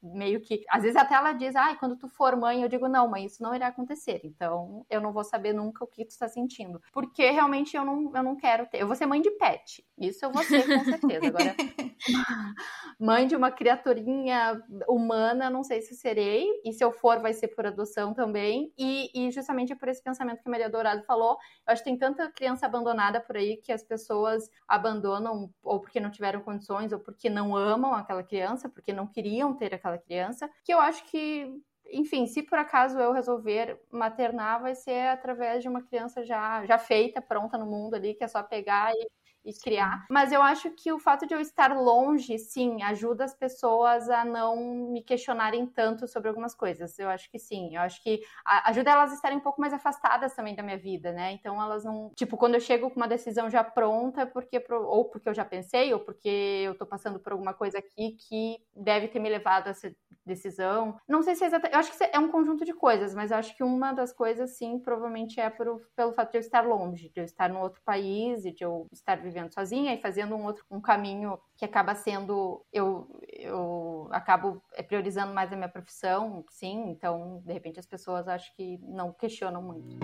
B: meio que... Às vezes até ela diz, quando tu for mãe, eu digo, não, mãe, isso não irá acontecer. Então, eu não vou saber nunca o que tu está sentindo. Porque realmente eu não quero ter. Eu vou ser mãe de pet. Isso eu vou ser, com certeza. Agora, mãe de uma criaturinha humana, não sei se serei. E se eu for, vai ser por adoção também. E justamente por esse pensamento que a Maria Dourado falou, eu acho que tem tanta criança abandonada por aí que as pessoas abandonam ou porque não tiveram condições, ou porque não amam aquela criança, porque não queriam ter aquela criança, que eu acho que, enfim, se por acaso eu resolver maternar, vai ser através de uma criança já feita, pronta no mundo ali, que é só pegar e criar. Mas eu acho que o fato de eu estar longe, sim, ajuda as pessoas a não me questionarem tanto sobre algumas coisas. Eu acho que sim. Eu acho que ajuda elas a estarem um pouco mais afastadas também da minha vida, né? Então elas não... Tipo, quando eu chego com uma decisão já pronta, ou porque eu já pensei, ou porque eu tô passando por alguma coisa aqui que deve ter me levado a essa decisão. Não sei se é exatamente... Eu acho que é um conjunto de coisas, mas eu acho que uma das coisas, sim, provavelmente é pelo fato de eu estar longe, de eu estar num outro país e de eu estar vivendo sozinha e fazendo um caminho que acaba sendo... Eu acabo priorizando mais a minha profissão, sim, então, de repente, as pessoas acho que não questionam muito.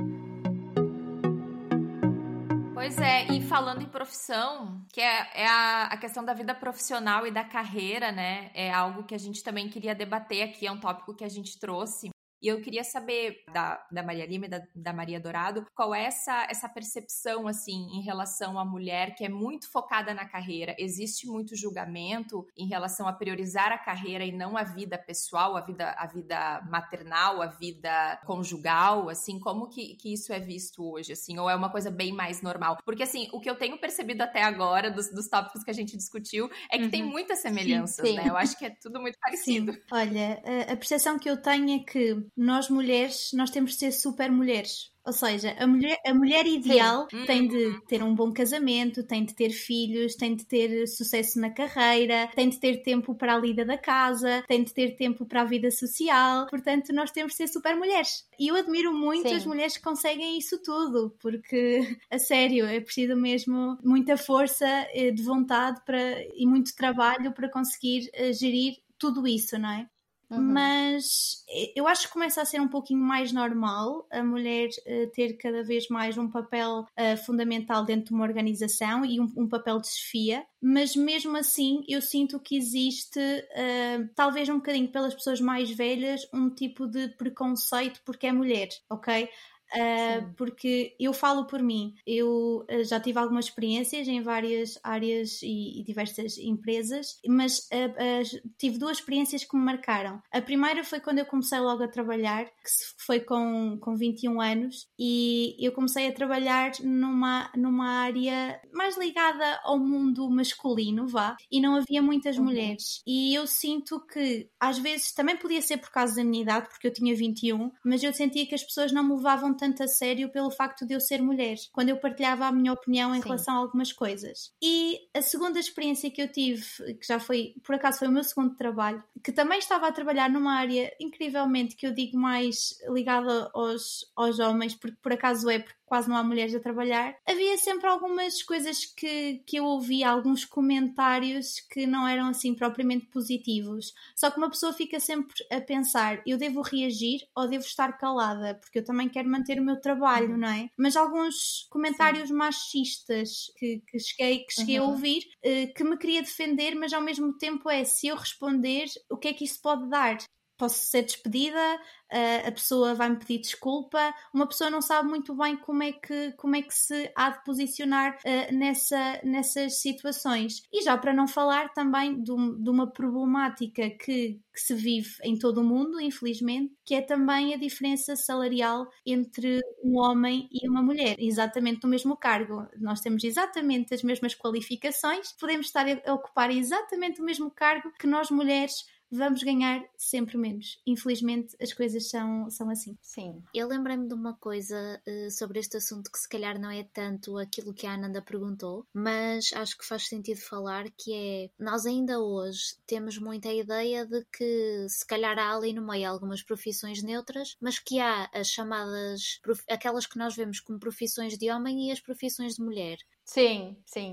A: Pois é, e falando em profissão, que é a questão da vida profissional e da carreira, né? É algo que a gente também queria debater aqui, é um tópico que a gente trouxe. E eu queria saber da Maria Lima e da Maria Dourado, qual é essa percepção, assim, em relação à mulher que é muito focada na carreira. Existe muito julgamento em relação a priorizar a carreira e não a vida pessoal, a vida maternal, a vida conjugal, assim, como que isso é visto hoje, assim, ou é uma coisa bem mais normal? Porque, assim, o que eu tenho percebido até agora, dos tópicos que a gente discutiu, é que tem muitas semelhanças,
B: sim.
A: né? Eu acho que é tudo muito parecido.
E: Sim. Olha, a percepção que eu tenho é que nós mulheres, nós temos de ser super mulheres. Ou seja, a mulher ideal tem de ter um bom casamento, tem de ter filhos, tem de ter sucesso na carreira, tem de ter tempo para a lida da casa, tem de ter tempo para a vida social. Portanto, nós temos de ser super mulheres. E eu admiro muito as mulheres que conseguem isso tudo, porque, a sério, é preciso mesmo muita força de vontade e muito trabalho para conseguir gerir tudo isso, não é? Mas eu acho que começa a ser um pouquinho mais normal a mulher ter cada vez mais um papel fundamental dentro de uma organização e um papel de chefia, mas mesmo assim eu sinto que existe, talvez um bocadinho pelas pessoas mais velhas, um tipo de preconceito porque é mulher, ok? Porque eu falo por mim, eu já tive algumas experiências em várias áreas e diversas empresas, mas tive duas experiências que me marcaram. A primeira foi quando eu comecei logo a trabalhar, que foi com 21 anos, e eu comecei a trabalhar numa área mais ligada ao mundo masculino, e não havia muitas mulheres, e eu sinto que às vezes também podia ser por causa da minha idade, porque eu tinha 21, mas eu sentia que as pessoas não me levavam tanto a sério pelo facto de eu ser mulher, quando eu partilhava a minha opinião em relação a algumas coisas. E a segunda experiência que eu tive, que já foi, por acaso foi o meu segundo trabalho, que também estava a trabalhar numa área incrivelmente, que eu digo mais ligada aos homens, porque por acaso porque quase não há mulheres a trabalhar, havia sempre algumas coisas que eu ouvia, alguns comentários que não eram assim propriamente positivos. Só que uma pessoa fica sempre a pensar, eu devo reagir ou devo estar calada, porque eu também quero manter o meu trabalho, não é? Mas alguns comentários machistas que cheguei a ouvir, que me queria defender, mas ao mesmo tempo se eu responder, o que é que isso pode dar? Posso ser despedida, a pessoa vai-me pedir desculpa, uma pessoa não sabe muito bem como é que se há de posicionar nessas situações. E já para não falar também de uma problemática que se vive em todo o mundo, infelizmente, que é também a diferença salarial entre um homem e uma mulher, exatamente no mesmo cargo. Nós temos exatamente as mesmas qualificações, podemos estar a ocupar exatamente o mesmo cargo que nós mulheres vamos ganhar sempre menos. Infelizmente, as coisas são assim.
B: Sim.
D: Eu lembrei-me de uma coisa sobre este assunto que se calhar não é tanto aquilo que a Ananda perguntou, mas acho que faz sentido falar, que é, nós ainda hoje temos muita ideia de que se calhar há ali no meio algumas profissões neutras, mas que há as chamadas, aquelas que nós vemos como profissões de homem e as profissões de mulher.
B: Sim, sim.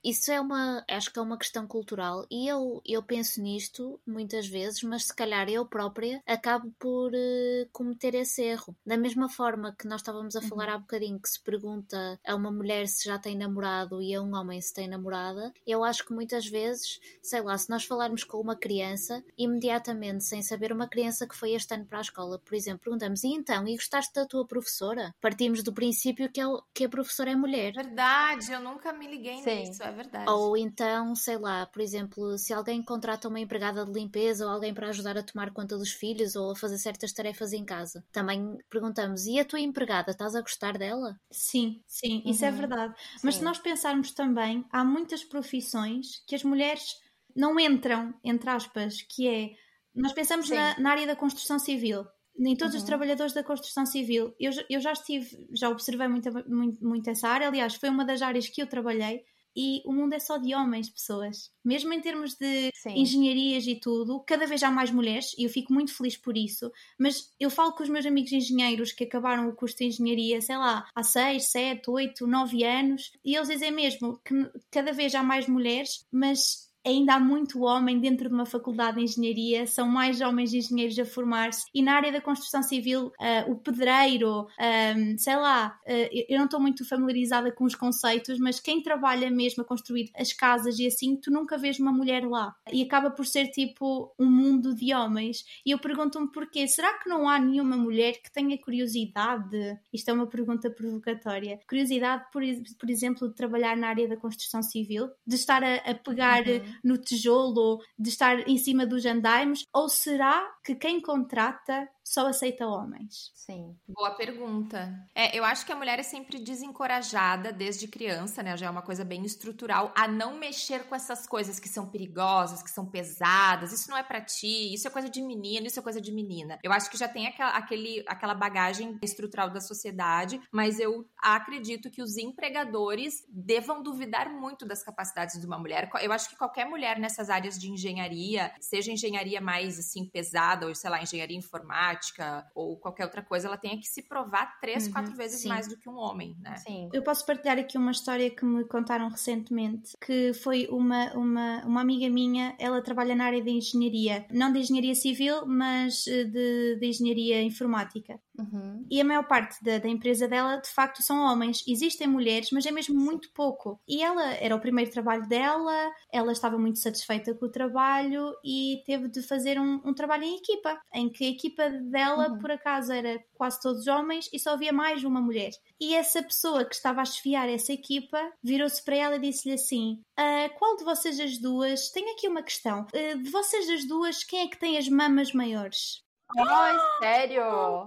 D: Isso acho que é uma questão cultural e eu penso nisto muitas vezes, mas se calhar eu própria acabo por cometer esse erro. Da mesma forma que nós estávamos a falar há bocadinho que se pergunta a uma mulher se já tem namorado e a um homem se tem namorada, eu acho que muitas vezes, sei lá, se nós falarmos com uma criança, imediatamente, sem saber, uma criança que foi este ano para a escola, por exemplo, perguntamos, e gostaste da tua professora? Partimos do princípio que a professora é mulher.
A: Verdade, eu nunca me liguei nisso, é verdade.
D: Ou então, sei lá, por exemplo, se alguém contrata uma empregada de limpeza ou alguém para ajudar a tomar conta dos filhos ou a fazer certas tarefas em casa, também perguntamos, e a tua empregada, estás a gostar dela?
E: Sim, isso é verdade. Mas se nós pensarmos também, há muitas profissões que as mulheres não entram, entre aspas, que é, nós pensamos na área da construção civil. Nem todos os trabalhadores da construção civil. Eu já observei muito essa área. Aliás, foi uma das áreas que eu trabalhei. E o mundo é só de homens, pessoas. Mesmo em termos de engenharias e tudo, cada vez há mais mulheres, e eu fico muito feliz por isso. Mas eu falo com os meus amigos engenheiros que acabaram o curso de engenharia, sei lá, há 6, 7, 8, 9 anos, e eles dizem mesmo que cada vez há mais mulheres, mas ainda há muito homem dentro de uma faculdade de engenharia, são mais homens engenheiros a formar-se, e na área da construção civil, o pedreiro, sei lá, eu não estou muito familiarizada com os conceitos, mas quem trabalha mesmo a construir as casas e assim, tu nunca vês uma mulher lá, e acaba por ser tipo um mundo de homens, e eu pergunto-me porquê, será que não há nenhuma mulher que tenha curiosidade, isto é uma pergunta provocatória, curiosidade, por exemplo, de trabalhar na área da construção civil, de estar a pegar no tijolo, de estar em cima dos andaimes, ou será que quem contrata só aceita homens?
B: Sim.
A: Boa pergunta. Eu acho que a mulher é sempre desencorajada desde criança, né? Já é uma coisa bem estrutural, a não mexer com essas coisas que são perigosas, que são pesadas. Isso não é pra ti, isso é coisa de menino, isso é coisa de menina. Eu acho que já tem aquela bagagem estrutural da sociedade, mas eu acredito que os empregadores devam duvidar muito das capacidades de uma mulher. Eu acho que qualquer mulher nessas áreas de engenharia, seja engenharia mais assim pesada, ou sei lá, engenharia informática, ou qualquer outra coisa, ela tem que se provar 3, 4 vezes mais do que um homem, né?
B: Sim.
E: Eu posso partilhar aqui uma história que me contaram recentemente, que foi uma amiga minha, ela trabalha na área de engenharia, não de engenharia civil, mas de engenharia informática. E a maior parte da empresa dela, de facto, são homens. Existem mulheres, mas é mesmo muito pouco. E ela era o primeiro trabalho dela, ela estava muito satisfeita com o trabalho e teve de fazer um trabalho em equipa, em que a equipa dela, por acaso, era quase todos homens e só havia mais uma mulher. E essa pessoa que estava a chefiar essa equipa virou-se para ela e disse-lhe assim: qual de vocês as duas, tenho aqui uma questão, de vocês as duas, quem é que tem as mamas maiores?
B: Ai, sério?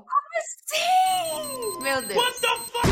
A: Sim! Meu Deus!
E: What the fuck?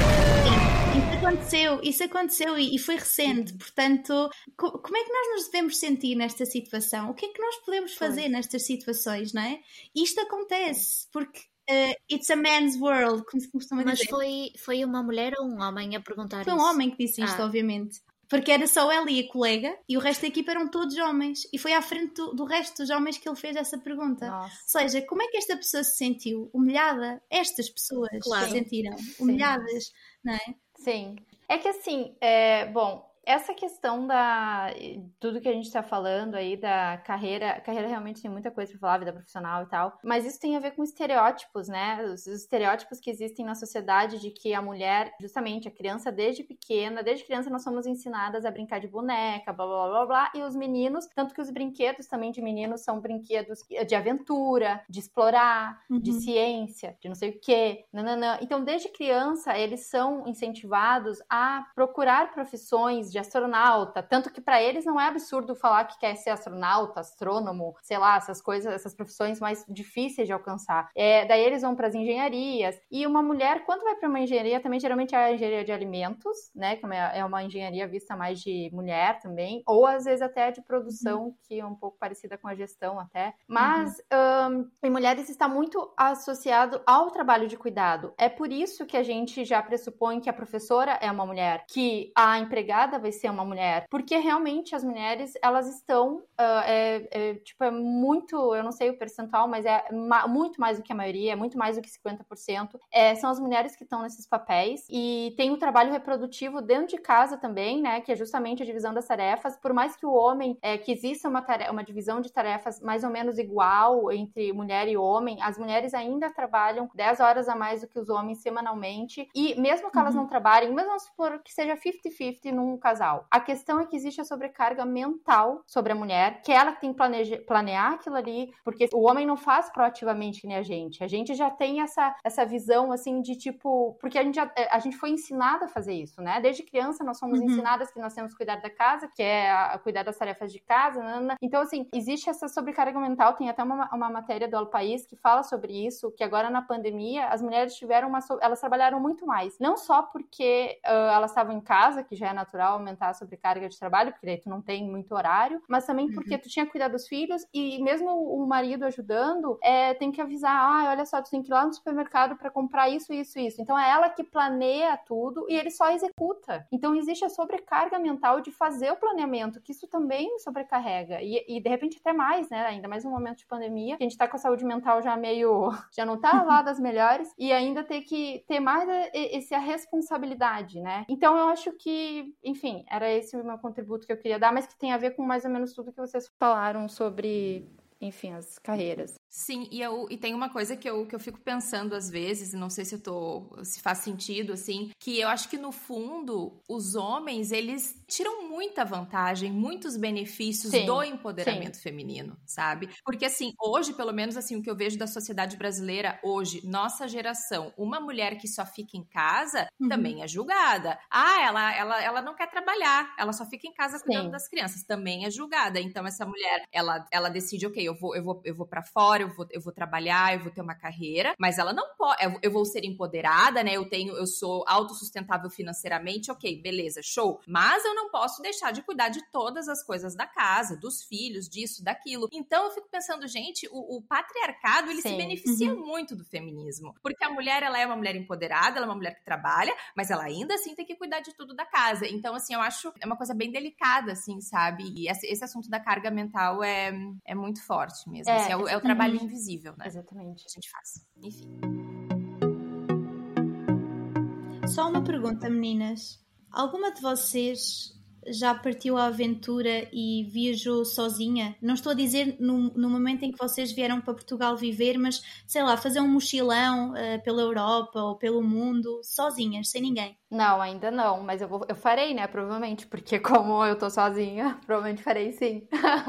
E: Isso aconteceu e foi recente, portanto, como é que nós nos devemos sentir nesta situação? O que é que nós podemos fazer nestas situações, não é? Isto acontece, porque it's a man's world, como se costuma dizer.
D: Mas foi uma mulher ou um homem a perguntar isso?
E: Foi um homem que disse isto, obviamente. Porque era só ela e a colega, e o resto da equipa eram todos homens. E foi à frente do resto dos homens que ele fez essa pergunta.
B: Nossa.
E: Ou seja, como é que esta pessoa se sentiu? Humilhada? Estas pessoas se sentiram humilhadas, não é?
B: Sim. É que assim, bom, essa questão tudo que a gente tá falando aí da carreira realmente tem muita coisa pra falar, vida profissional e tal, mas isso tem a ver com estereótipos, né? Os estereótipos que existem na sociedade de que a mulher, justamente a criança desde criança nós somos ensinadas a brincar de boneca, blá, blá, blá, blá, e os meninos, tanto que os brinquedos também de meninos são brinquedos de aventura, de explorar, de ciência, de não sei o quê, nananã. Então, desde criança, eles são incentivados a procurar profissões de astronauta, tanto que para eles não é absurdo falar que quer ser astronauta, astrônomo, sei lá, essas coisas, essas profissões mais difíceis de alcançar. Daí eles vão para as engenharias, e uma mulher, quando vai para uma engenharia, também geralmente é a engenharia de alimentos, né, que é uma engenharia vista mais de mulher também, ou às vezes até de produção, que é um pouco parecida com a gestão até, mas em mulheres está muito associado ao trabalho de cuidado. É por isso que a gente já pressupõe que a professora é uma mulher, que a empregada vai ser uma mulher, porque realmente as mulheres, elas estão, tipo, é muito, eu não sei o percentual, mas é muito mais do que a maioria, é muito mais do que 50%, são as mulheres que estão nesses papéis, e tem o trabalho reprodutivo dentro de casa também, né, que é justamente a divisão das tarefas, por mais que o homem, que exista uma divisão de tarefas mais ou menos igual entre mulher e homem, as mulheres ainda trabalham 10 horas a mais do que os homens semanalmente, e mesmo que elas não trabalhem, mas vamos supor que seja 50-50 num casal, a questão é que existe a sobrecarga mental sobre a mulher, que ela tem que planear aquilo ali, porque o homem não faz proativamente que nem a gente já tem essa visão, assim, de tipo, porque a gente foi ensinada a fazer isso, né, desde criança nós somos ensinadas que nós temos que cuidar da casa, que é cuidar das tarefas de casa, então assim, existe essa sobrecarga mental, tem até uma matéria do El País que fala sobre isso, que agora na pandemia as mulheres elas trabalharam muito mais, não só porque elas estavam em casa, que já é natural aumentar a sobrecarga de trabalho, porque daí tu não tem muito horário, mas também porque tu tinha que cuidar dos filhos, e mesmo o marido ajudando, tem que avisar, olha só, tu tem que ir lá no supermercado para comprar isso, então é ela que planeia tudo e ele só executa, então existe a sobrecarga mental de fazer o planeamento, que isso também sobrecarrega, e de repente até mais, né, ainda mais no momento de pandemia, que a gente tá com a saúde mental já não tá lá das melhores, e ainda ter que ter mais essa responsabilidade, né, então eu acho que, enfim, era esse o meu contributo que eu queria dar, mas que tem a ver com mais ou menos tudo que vocês falaram sobre, enfim, as carreiras.
A: Sim, e tem uma coisa que eu fico pensando às vezes, não sei se se faz sentido, assim, que eu acho que no fundo, os homens, eles tiram muita vantagem, muitos benefícios do empoderamento feminino, sabe? Porque assim, hoje, pelo menos assim, o que eu vejo da sociedade brasileira hoje, nossa geração, uma mulher que só fica em casa também é julgada. Ela não quer trabalhar, ela só fica em casa cuidando das crianças, também é julgada. Então essa mulher, ela decide, ok, eu vou pra fora, eu vou trabalhar, eu vou ter uma carreira, mas ela não pode, eu vou ser empoderada, né, eu sou autossustentável financeiramente, ok, beleza, show, mas eu não posso deixar de cuidar de todas as coisas da casa, dos filhos, disso, daquilo. Então eu fico pensando, gente, o patriarcado, ele se beneficia muito do feminismo, porque a mulher, ela é uma mulher empoderada, ela é uma mulher que trabalha, mas ela ainda assim tem que cuidar de tudo da casa. Então, assim, eu acho uma coisa bem delicada, assim, sabe? E esse assunto da carga mental é muito forte mesmo. Assim, é o trabalho invisível, né?
B: Exatamente.
A: Que a gente faz. Enfim.
E: Só uma pergunta, meninas. Alguma de vocês já partiu à aventura e viajou sozinha? Não estou a dizer no momento em que vocês vieram para Portugal viver, mas, sei lá, fazer um mochilão pela Europa ou pelo mundo, sozinhas, sem ninguém.
B: Não, ainda não, mas eu farei, né, provavelmente, porque como eu tô sozinha, provavelmente farei sim.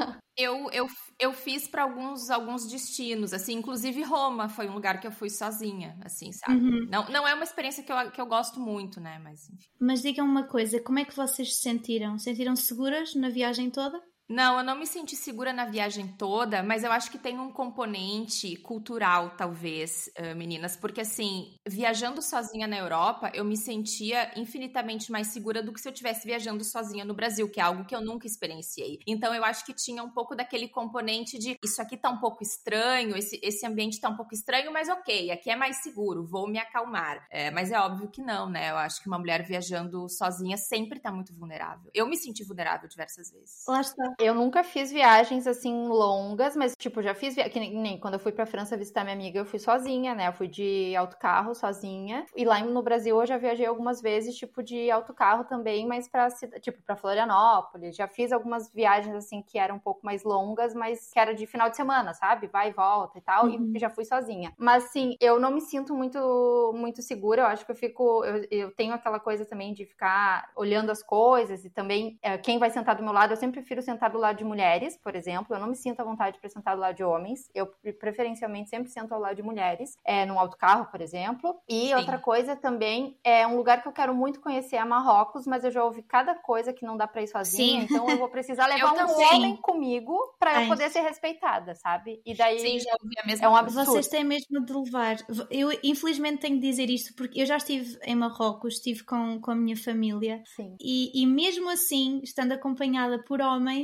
A: Eu fiz para alguns destinos, assim, inclusive Roma foi um lugar que eu fui sozinha, assim, sabe? Não é uma experiência que eu gosto muito, né, mas enfim.
E: Mas digam uma coisa, como é que vocês se sentiram? Sentiram-se seguras na viagem toda?
A: Não, eu não me senti segura na viagem toda, mas eu acho que tem um componente cultural, talvez, meninas, porque assim, viajando sozinha na Europa, eu me sentia infinitamente mais segura do que se eu estivesse viajando sozinha no Brasil, que é algo que eu nunca experienciei. Então eu acho que tinha um pouco daquele componente de isso aqui tá um pouco estranho, esse ambiente tá um pouco estranho, mas ok, aqui é mais seguro, vou me acalmar. Mas é óbvio que não, né? Eu acho que uma mulher viajando sozinha sempre tá muito vulnerável. Eu me senti vulnerável diversas vezes.
E: Lá está.
B: Eu nunca fiz viagens, assim, longas, mas, tipo, já fiz que nem quando eu fui pra França visitar minha amiga, eu fui sozinha, né? Eu fui de autocarro sozinha. E lá no Brasil eu já viajei algumas vezes, tipo, de autocarro também, mas pra Florianópolis. Já fiz algumas viagens, assim, que eram um pouco mais longas, mas que era de final de semana, sabe? Vai e volta e tal, e já fui sozinha. Mas, assim, eu não me sinto muito segura, eu acho que eu tenho aquela coisa também de ficar olhando as coisas, e também quem vai sentar do meu lado, eu sempre prefiro sentar do lado de mulheres, por exemplo. Eu não me sinto à vontade para sentar do lado de homens. Eu preferencialmente sempre sento ao lado de mulheres, num autocarro, por exemplo. E Sim. Outra coisa também, é um lugar que eu quero muito conhecer, é Marrocos, mas eu já ouvi cada coisa que não dá pra ir sozinha,
E: Sim.
B: Então eu vou precisar levar um homem comigo pra eu poder ser respeitada, sabe? E daí
A: Sim, já ouvi a mesma
B: um absurdo.
E: Vocês têm mesmo de levar. Eu infelizmente tenho de dizer isto, porque eu já estive em Marrocos, estive com a minha família.
B: Sim.
E: E mesmo assim, estando acompanhada por homens,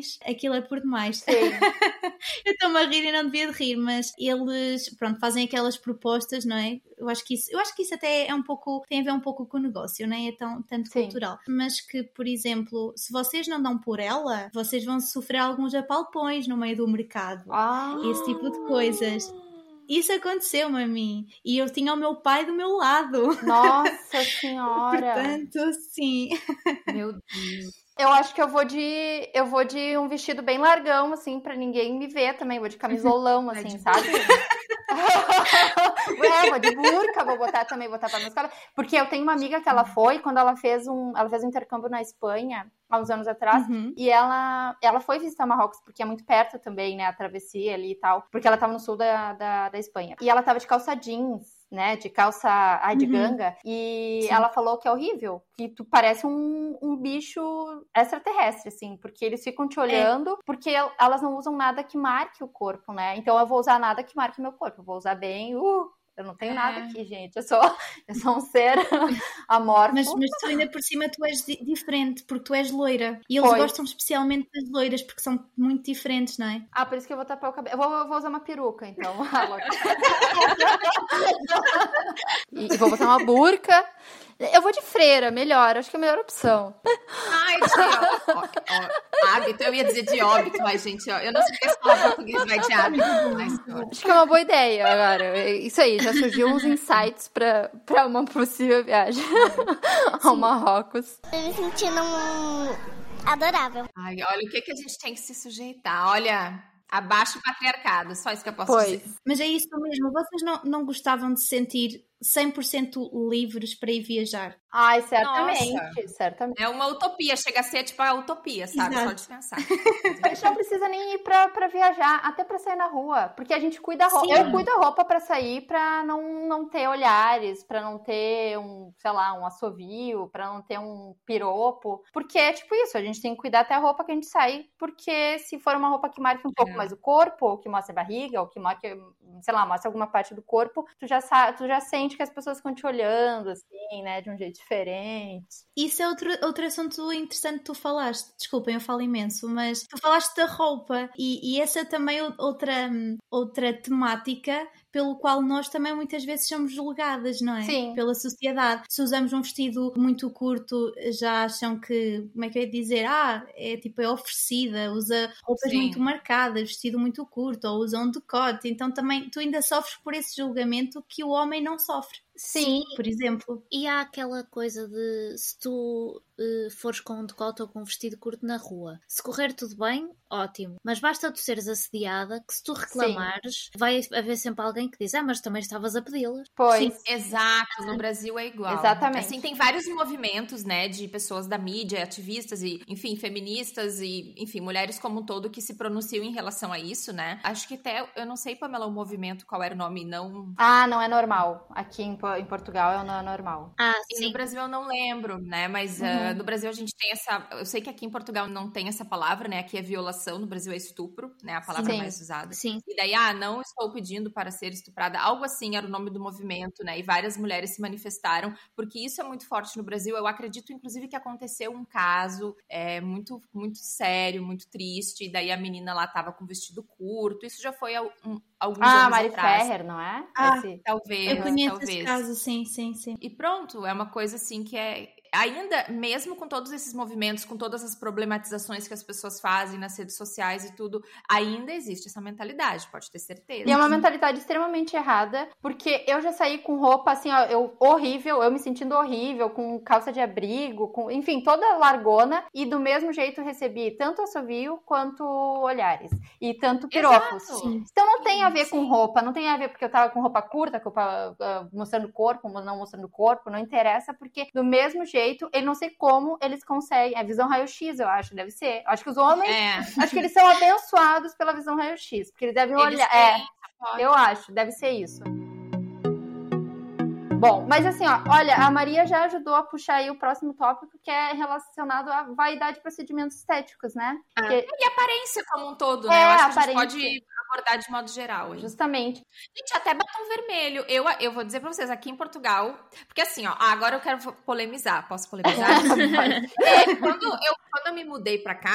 E: demais. Aquilo é por demais.
B: Sim.
E: Eu estou-me a rir e não devia de rir, mas eles, pronto, fazem aquelas propostas, não é? Eu acho que isso até é um pouco, tem a ver um pouco com o negócio, não é tanto
B: Sim.
E: cultural. Mas que, por exemplo, se vocês não dão por ela, vocês vão sofrer alguns apalpões no meio do mercado. Esse tipo de coisas. Isso aconteceu-me a mim. E eu tinha o meu pai do meu lado.
B: Nossa Senhora!
E: Portanto, sim.
A: Meu Deus.
B: Eu acho que eu vou de um vestido bem largão, assim, pra ninguém me ver também. Vou de camisolão, assim, sabe? Vou de burca, vou botar pra meus cabelos. Porque eu tenho uma amiga que ela foi, quando ela fez um intercâmbio na Espanha, há uns anos atrás, e ela foi visitar Marrocos, porque é muito perto também, né, a travessia ali e tal, porque ela tava no sul da Espanha. E ela tava de calça jeans, né, de calça de ganga, e ela falou que é horrível, que tu parece um bicho extraterrestre, assim, porque eles ficam te olhando, porque elas não usam nada que marque o corpo, né, então eu vou usar nada que marque meu corpo, eu vou usar bem, eu não tenho nada aqui, gente, eu sou um ser amorfo.
E: Mas tu ainda por cima tu és diferente, porque tu és loira. E eles gostam especialmente das loiras, porque são muito diferentes, não é?
B: Por isso que eu vou tapar o cabelo. Eu vou usar uma peruca, então. E vou botar uma burca. Eu vou de freira, melhor. Acho que é a melhor opção.
A: Ai, hábito. Eu ia dizer de óbito, mas, gente, eu não sei se falar português vai de hábito. Mas,
B: acho que é uma boa ideia agora. Isso aí, já surgiu uns insights pra uma possível viagem ao Marrocos.
F: Eu me sentindo adorável.
A: Ai, olha, o que a gente tem que se sujeitar? Olha, abaixo o patriarcado, só isso que eu posso dizer.
E: Mas é isso mesmo, vocês não gostavam de se sentir 100% livres para ir viajar?
B: Ai, certamente.
A: É uma utopia, chega a ser tipo a utopia, sabe?
E: Exato.
A: Só de pensar.
B: A gente não precisa nem ir pra viajar, até pra sair na rua, porque a gente cuida da roupa. Eu cuido da roupa pra sair, pra não ter olhares, pra não ter um assovio, pra não ter um piropo, porque é tipo isso, a gente tem que cuidar até a roupa que a gente sai, porque se for uma roupa que marque um pouco mais o corpo, ou que mostre a barriga, ou que marque, mostre alguma parte do corpo, tu já sente que as pessoas ficam te olhando, assim, né, de um jeito diferente.
E: Isso é outro assunto interessante que tu falaste. Desculpem, eu falo imenso, mas tu falaste da roupa e essa também é outra temática pelo qual nós também muitas vezes somos julgadas, não é?
B: Sim.
E: Pela sociedade. Se usamos um vestido muito curto, já acham que, como é que eu ia dizer? É oferecida, usa roupas muito marcadas, vestido muito curto, ou usa um decote. Então também tu ainda sofres por esse julgamento que o homem não sofre.
D: Sim,
E: por exemplo.
D: E há aquela coisa de se tu fores com um decote ou com um vestido curto na rua, se correr tudo bem, ótimo. Mas basta tu seres assediada que se tu reclamares, vai haver sempre alguém que diz, mas também estavas a pedi-las.
B: Pois.
A: Sim, exato, no Brasil é igual.
B: Exatamente.
A: Assim, tem vários movimentos, né, de pessoas da mídia, ativistas e, enfim, feministas e, enfim, mulheres como um todo que se pronunciam em relação a isso, né? Acho que até, eu não sei, Pamela, o movimento, qual era o nome, não...
B: Não é normal. Aqui em Portugal não é normal.
A: E no Brasil eu não lembro, né, mas no Brasil a gente tem eu sei que aqui em Portugal não tem essa palavra, né, aqui é violação, no Brasil é estupro, né, a palavra mais usada.
D: Sim.
A: E daí, não estou pedindo para ser estuprada, algo assim era o nome do movimento, né, e várias mulheres se manifestaram, porque isso é muito forte no Brasil. Eu acredito, inclusive, que aconteceu um caso muito, muito sério, muito triste, e daí a menina lá tava com vestido curto, isso já foi alguns anos
B: Mari
A: atrás.
B: Ferrer, não é?
A: Talvez.
E: Eu conheço esse caso, sim.
A: E pronto, é uma coisa assim que ainda, mesmo com todos esses movimentos, com todas as problematizações que as pessoas fazem nas redes sociais e tudo, ainda existe essa mentalidade, pode ter certeza.
B: E é uma mentalidade extremamente errada, porque eu já saí com roupa assim, eu me sentindo horrível, com calça de abrigo, enfim, toda largona, e do mesmo jeito recebi tanto assovio quanto olhares, e tanto piropos. Então não tem a ver com roupa, não tem a ver porque eu tava com roupa curta, mostrando corpo, não mostrando corpo, não interessa, porque do mesmo jeito, eu não sei como eles conseguem. É visão raio-x, eu acho, deve ser. Acho que os homens, acho que eles são abençoados pela visão raio-x, porque eles devem olhar. Eu acho, deve ser isso. Bom, mas assim, olha, a Maria já ajudou a puxar aí o próximo tópico, que é relacionado à vaidade e procedimentos estéticos, né?
A: E aparência como um todo, né? Eu acho que a gente pode abordar de modo geral.
B: Justamente.
A: Gente, até batom vermelho. Eu vou dizer pra vocês, aqui em Portugal, porque assim, agora eu quero polemizar. Posso polemizar? Quando eu me mudei pra cá,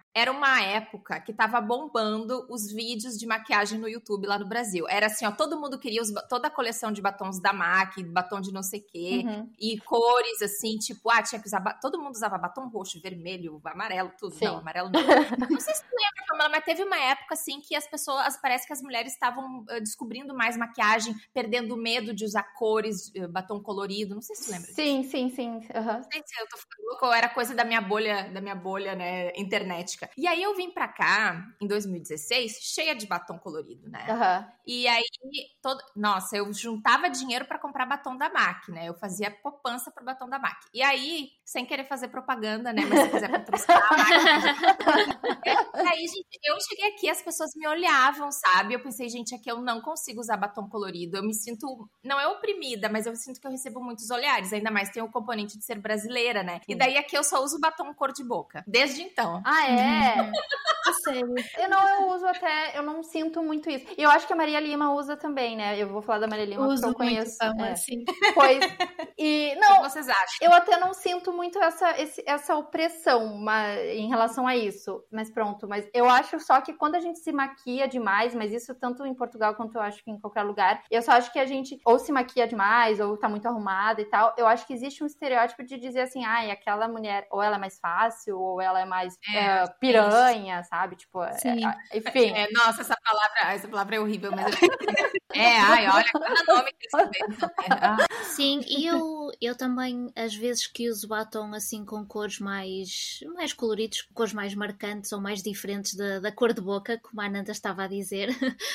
A: Era uma época que tava bombando os vídeos de maquiagem no YouTube lá no Brasil. Era assim, ó, todo mundo queria toda a coleção de batons da MAC, batom de não sei o quê, e cores assim, tipo, tinha que usar, todo mundo usava batom roxo, vermelho, amarelo, tudo.
B: Sim.
A: Não, amarelo não. Não sei se tu lembra, Pamela, mas teve uma época assim que as pessoas, parece que as mulheres estavam descobrindo mais maquiagem, perdendo medo de usar cores, batom colorido, não sei se tu lembra.
B: Sim.
A: Não sei se eu tô ficando louca ou era coisa da minha bolha, né, internética. E aí eu vim pra cá, em 2016, cheia de batom colorido, né? E aí, nossa, eu juntava dinheiro pra comprar batom da MAC, né? Eu fazia poupança pro batom da MAC. E aí, sem querer fazer propaganda, né? Mas se quiser patrocinar a MAC. E aí, gente, eu cheguei aqui, as pessoas me olhavam, sabe? Eu pensei, gente, aqui eu não consigo usar batom colorido. Eu me sinto, não é oprimida, mas eu sinto que eu recebo muitos olhares. Ainda mais tem o componente de ser brasileira, né? E daí aqui eu só uso batom cor de boca. Desde então.
B: Ah, é?
E: Sério.
B: Eu uso até, eu não sinto muito isso. E eu acho que a Maria Lima usa também, né? Eu vou falar da Maria Lima porque eu conheço.
E: Sim.
B: Pois. E
A: O
B: não,
A: que vocês acham?
B: eu até não sinto muito essa opressão em relação a isso. Mas pronto, mas eu acho só que quando a gente se maquia demais, mas isso tanto em Portugal quanto eu acho que em qualquer lugar, eu só acho que a gente ou se maquia demais, ou tá muito arrumada e tal. Eu acho que existe um estereótipo de dizer assim, aquela mulher, ou ela é mais fácil, ou ela é mais piranha, sabe? Tipo, enfim.
A: Nossa, essa palavra é horrível, mas olha, cada nome que eles têm.
D: Sim, e eu também, às vezes que uso batom assim com cores mais coloridos, cores mais marcantes ou mais diferentes da cor de boca, como a Ananda estava a dizer,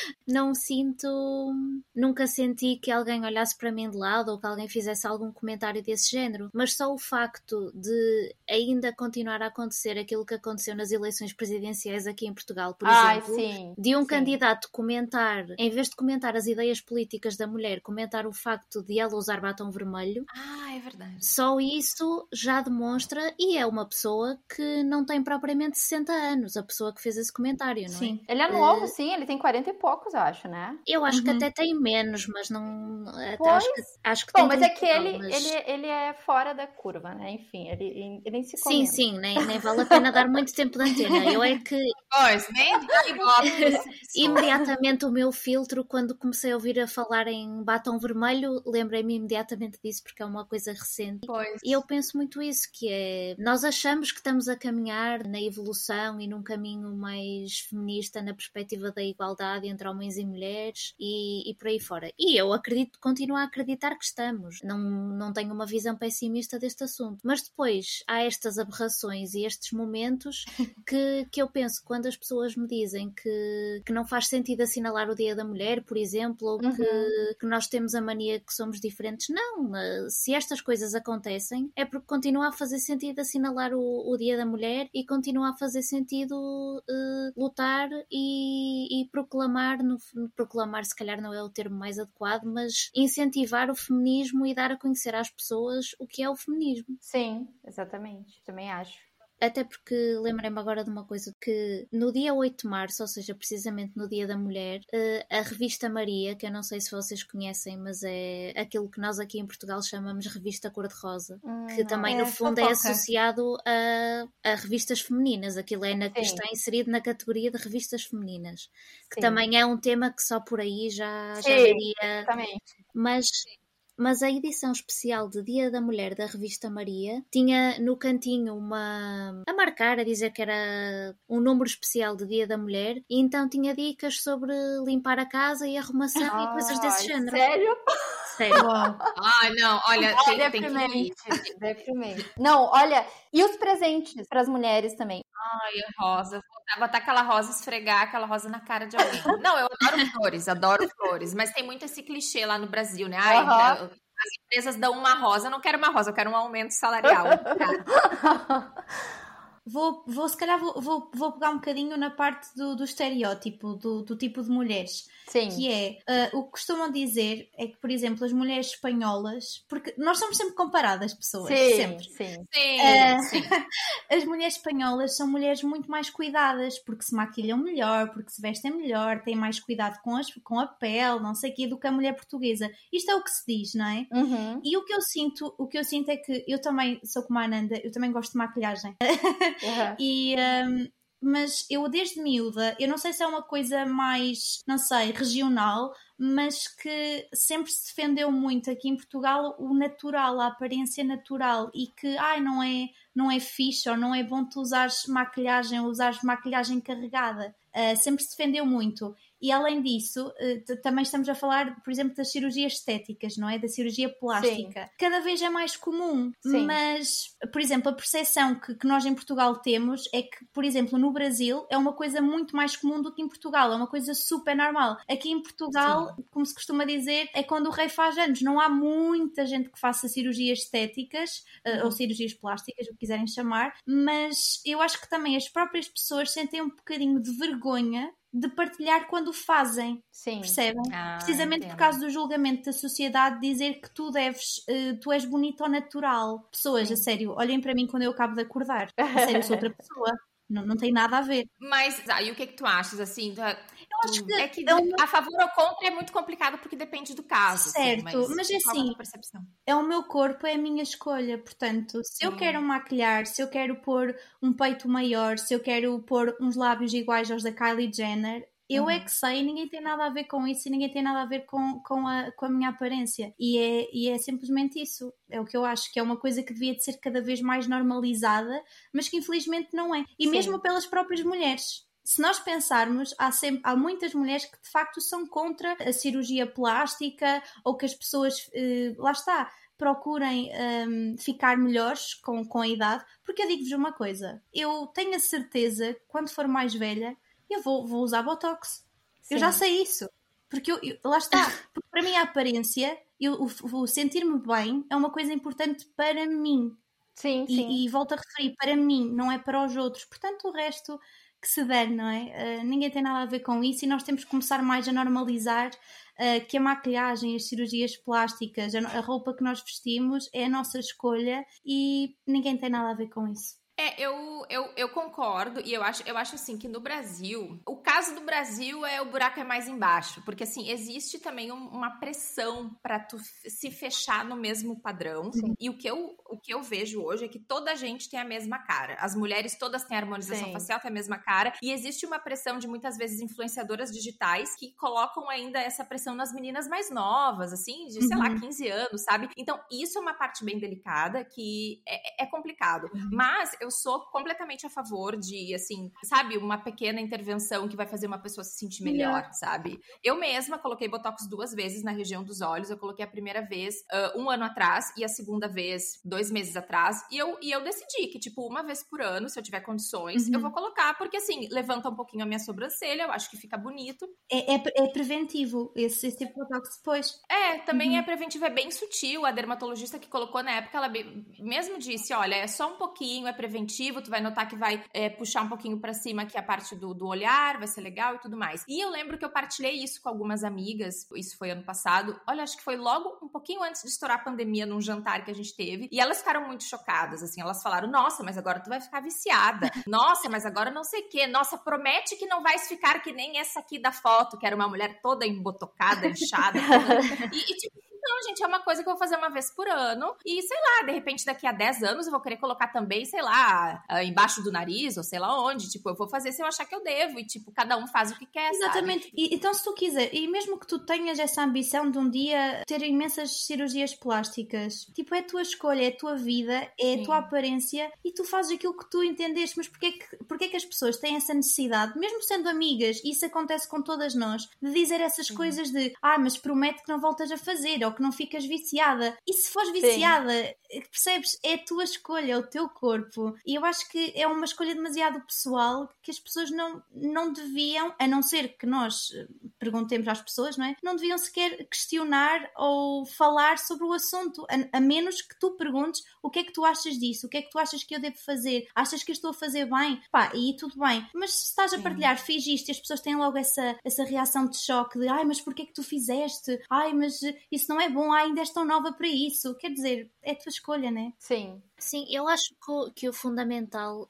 D: nunca senti que alguém olhasse para mim de lado ou que alguém fizesse algum comentário desse género, mas só o facto de ainda continuar a acontecer aquilo que aconteceu nas eleições presidenciais aqui em Portugal, por exemplo, de um candidato comentar, em vez de comentar as ideias políticas da mulher, comentar o facto de ela usar batom vermelho.
A: É verdade.
D: Só isso já demonstra, e é uma pessoa que não tem propriamente 60 anos, a pessoa que fez esse comentário, não é?
B: Ele é novo, sim, ele tem 40 e poucos, eu acho, né?
D: Eu acho que até tem menos, mas não... Acho que
B: bom,
D: tem
B: mas é que
D: mas...
B: ele é fora da curva, né? Enfim, ele nem se comenta.
D: Sim, nem vale a pena dar muito tempo de antena. Eu é que...
A: Pois, nem
D: imediatamente o meu filtro, quando comecei a ouvir a falar em batom vermelho, lembrei-me imediatamente disso, porque é uma coisa recente.
A: Pois.
D: E eu penso muito isso, que é... Nós achamos que estamos a caminhar na evolução e num caminho mais feminista, na perspectiva da igualdade entre homens e mulheres e por aí fora. E eu continuo a acreditar que estamos. Não tenho uma visão pessimista deste assunto. Mas depois há estas aberrações e estes momentos que eu penso, quando as pessoas me dizem que não faz sentido assinalar o Dia da Mulher, por exemplo, ou que nós temos a mania que somos diferentes. Não, se estas coisas acontecem é porque continua a fazer sentido assinalar o Dia da Mulher e continua a fazer sentido lutar e proclamar se calhar não é o termo mais adequado, mas incentivar o feminismo e dar a conhecer às pessoas o que é o feminismo.
B: Sim, exatamente, também acho.
D: Até porque lembrei-me agora de uma coisa, que no dia 8 de março, ou seja, precisamente no Dia da Mulher, a revista Maria, que eu não sei se vocês conhecem, mas é aquilo que nós aqui em Portugal chamamos Revista Cor-de-Rosa, que também no fundo é associado a revistas femininas. Aquilo está inserido na categoria de revistas femininas, que também é um tema que só por aí já diria.
B: Exatamente.
D: Mas a edição especial de Dia da Mulher da revista Maria tinha no cantinho a marcar, a dizer que era um número especial de Dia da Mulher, e então tinha dicas sobre limpar a casa e arrumação e coisas desse género.
B: Sério?
D: Sério.
A: Não, olha,
B: deprimente. Não, olha, e os presentes para as mulheres também.
A: Rosa, botar aquela rosa, esfregar aquela rosa na cara de alguém. Não, eu adoro flores, mas tem muito esse clichê lá no Brasil, né? As empresas dão uma rosa, eu não quero uma rosa, eu quero um aumento salarial.
E: Se calhar vou pegar um bocadinho na parte do estereótipo, do tipo de mulheres.
B: Sim.
E: Que é, o que costumam dizer é que, por exemplo, as mulheres espanholas, porque nós somos sempre comparadas, pessoas, sempre.
B: Sim.
E: As mulheres espanholas são mulheres muito mais cuidadas, porque se maquilham melhor, porque se vestem melhor, têm mais cuidado com a pele, não sei o quê, do que a mulher portuguesa. Isto é o que se diz, não é? E o que eu sinto é que eu também sou como a Ananda, eu também gosto de maquilhagem. mas eu desde miúda, eu não sei se é uma coisa mais, não sei, regional, mas que sempre se defendeu muito aqui em Portugal o natural, a aparência natural, e que não é fixe ou não é bom tu usares maquilhagem carregada. Sempre se defendeu muito. E além disso, também estamos a falar, por exemplo, das cirurgias estéticas, não é? Da cirurgia plástica. Sim. Cada vez é mais comum. Sim. Mas, por exemplo, a percepção que nós em Portugal temos é que, por exemplo, no Brasil é uma coisa muito mais comum do que em Portugal. É uma coisa super normal. Aqui em Portugal, sim, como se costuma dizer, é quando o rei faz anos. Não há muita gente que faça cirurgias estéticas ou cirurgias plásticas, o que quiserem chamar. Mas eu acho que também as próprias pessoas sentem um bocadinho de vergonha de partilhar quando o fazem. Sim. Percebem? Precisamente entendo. Por causa do julgamento da sociedade, dizer que tu és bonita ao natural. Pessoas, sim, a sério, olhem para mim quando eu acabo de acordar. A sério, eu sou outra pessoa. Não tem nada a ver.
A: Mas, e o que tu achas, assim?
E: Eu acho que...
A: É que a favor ou contra é muito complicado porque depende do caso.
E: Certo,
A: assim,
E: mas é assim, é o meu corpo, é a minha escolha. Portanto, se eu quero maquilhar, se eu quero pôr um peito maior, se eu quero pôr uns lábios iguais aos da Kylie Jenner... Eu é que sei, ninguém tem nada a ver com isso e ninguém tem nada a ver com a minha aparência. E é simplesmente isso. É o que eu acho, que é uma coisa que devia de ser cada vez mais normalizada, mas que infelizmente não é. E sim, mesmo pelas próprias mulheres. Se nós pensarmos, há muitas mulheres que de facto são contra a cirurgia plástica ou que as pessoas, lá está, procurem ficar melhores com a idade. Porque eu digo-vos uma coisa, eu tenho a certeza, quando for mais velha, eu vou usar Botox. Sim. Eu já sei isso. Porque lá está. Porque para mim a aparência, o sentir-me bem é uma coisa importante para mim. Sim, sim. E volto a referir, para mim, não é para os outros. Portanto, o resto que se der, não é? Ninguém tem nada a ver com isso e nós temos que começar mais a normalizar que a maquilhagem, as cirurgias plásticas, a roupa que nós vestimos é a nossa escolha e ninguém tem nada a ver com isso.
A: Eu concordo e eu acho assim que no Brasil, o caso do Brasil o buraco é mais embaixo, porque assim, existe também uma pressão para tu se fechar no mesmo padrão. Sim. E o que eu vejo hoje é que toda a gente tem a mesma cara, as mulheres todas têm a harmonização sim, facial, tem a mesma cara, e existe uma pressão de muitas vezes influenciadoras digitais que colocam ainda essa pressão nas meninas mais novas, assim, de sei lá, 15 anos, sabe? Então isso é uma parte bem delicada que é complicado, mas eu sou completamente a favor de, assim, sabe, uma pequena intervenção que vai fazer uma pessoa se sentir melhor, sabe? Eu mesma coloquei Botox 2 vezes na região dos olhos. Eu coloquei a primeira vez 1 ano atrás e a segunda vez 2 meses atrás. E eu decidi que, tipo, uma vez por ano, se eu tiver condições, eu vou colocar, porque, assim, levanta um pouquinho a minha sobrancelha, eu acho que fica bonito.
E: É preventivo esse tipo de Botox depois.
A: Também é preventivo, é bem sutil. A dermatologista que colocou na época, ela mesmo disse, olha, é só um pouquinho, é preventivo, tu vai notar que vai puxar um pouquinho pra cima aqui a parte do olhar, vai ser legal e tudo mais. E eu lembro que eu partilhei isso com algumas amigas, isso foi ano passado, olha, acho que foi logo um pouquinho antes de estourar a pandemia, num jantar que a gente teve, e elas ficaram muito chocadas, assim, elas falaram, nossa, mas agora tu vai ficar viciada, nossa, mas agora não sei o quê, nossa, promete que não vais ficar que nem essa aqui da foto, que era uma mulher toda embotocada, inchada, e tipo, não, gente, é uma coisa que eu vou fazer uma vez por ano e, sei lá, de repente daqui a 10 anos eu vou querer colocar também, sei lá, embaixo do nariz ou sei lá onde, tipo, eu vou fazer se eu achar que eu devo e, tipo, cada um faz o que quer,
E: exatamente.
A: Sabe?
E: Então, se tu quiser, e mesmo que tu tenhas essa ambição de um dia ter imensas cirurgias plásticas, tipo, é a tua escolha, é a tua vida, é a tua aparência e tu fazes aquilo que tu entendeste, mas porquê que as pessoas têm essa necessidade, mesmo sendo amigas, e isso acontece com todas nós, de dizer essas coisas de, mas promete que não voltas a fazer, ou que não ficas viciada. E se fores viciada, percebes? É a tua escolha, é o teu corpo. E eu acho que é uma escolha demasiado pessoal que as pessoas não deviam, a não ser que nós perguntemos às pessoas, não é? Não deviam sequer questionar ou falar sobre o assunto, a menos que tu perguntes o que é que tu achas disso, o que é que tu achas que eu devo fazer, achas que eu estou a fazer bem? E tudo bem. Mas se estás a partilhar, fiz isto, e as pessoas têm logo essa reação de choque de, mas porquê é que tu fizeste? Mas isso não é bom, ainda és tão nova para isso. Quer dizer, é a tua escolha, né?
C: Sim.
D: Sim, eu acho que o fundamental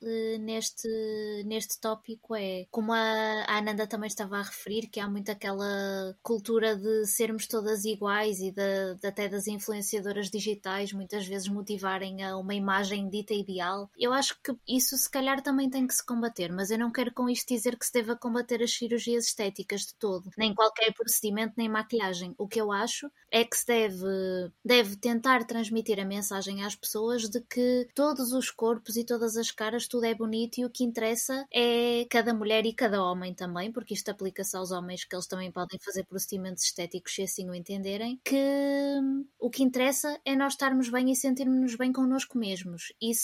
D: neste tópico é, como a Ananda também estava a referir, que há muito aquela cultura de sermos todas iguais e até das influenciadoras digitais muitas vezes motivarem a uma imagem dita ideal. Eu acho que isso se calhar também tem que se combater, mas eu não quero com isto dizer que se deva combater as cirurgias estéticas de todo, nem qualquer procedimento, nem maquilhagem. O que eu acho é que se deve tentar transmitir a mensagem às pessoas de que todos os corpos e todas as caras, tudo é bonito e o que interessa é cada mulher e cada homem também, porque isto aplica-se aos homens, que eles também podem fazer procedimentos estéticos se assim o entenderem, que o que interessa é nós estarmos bem e sentirmos-nos bem connosco mesmos. E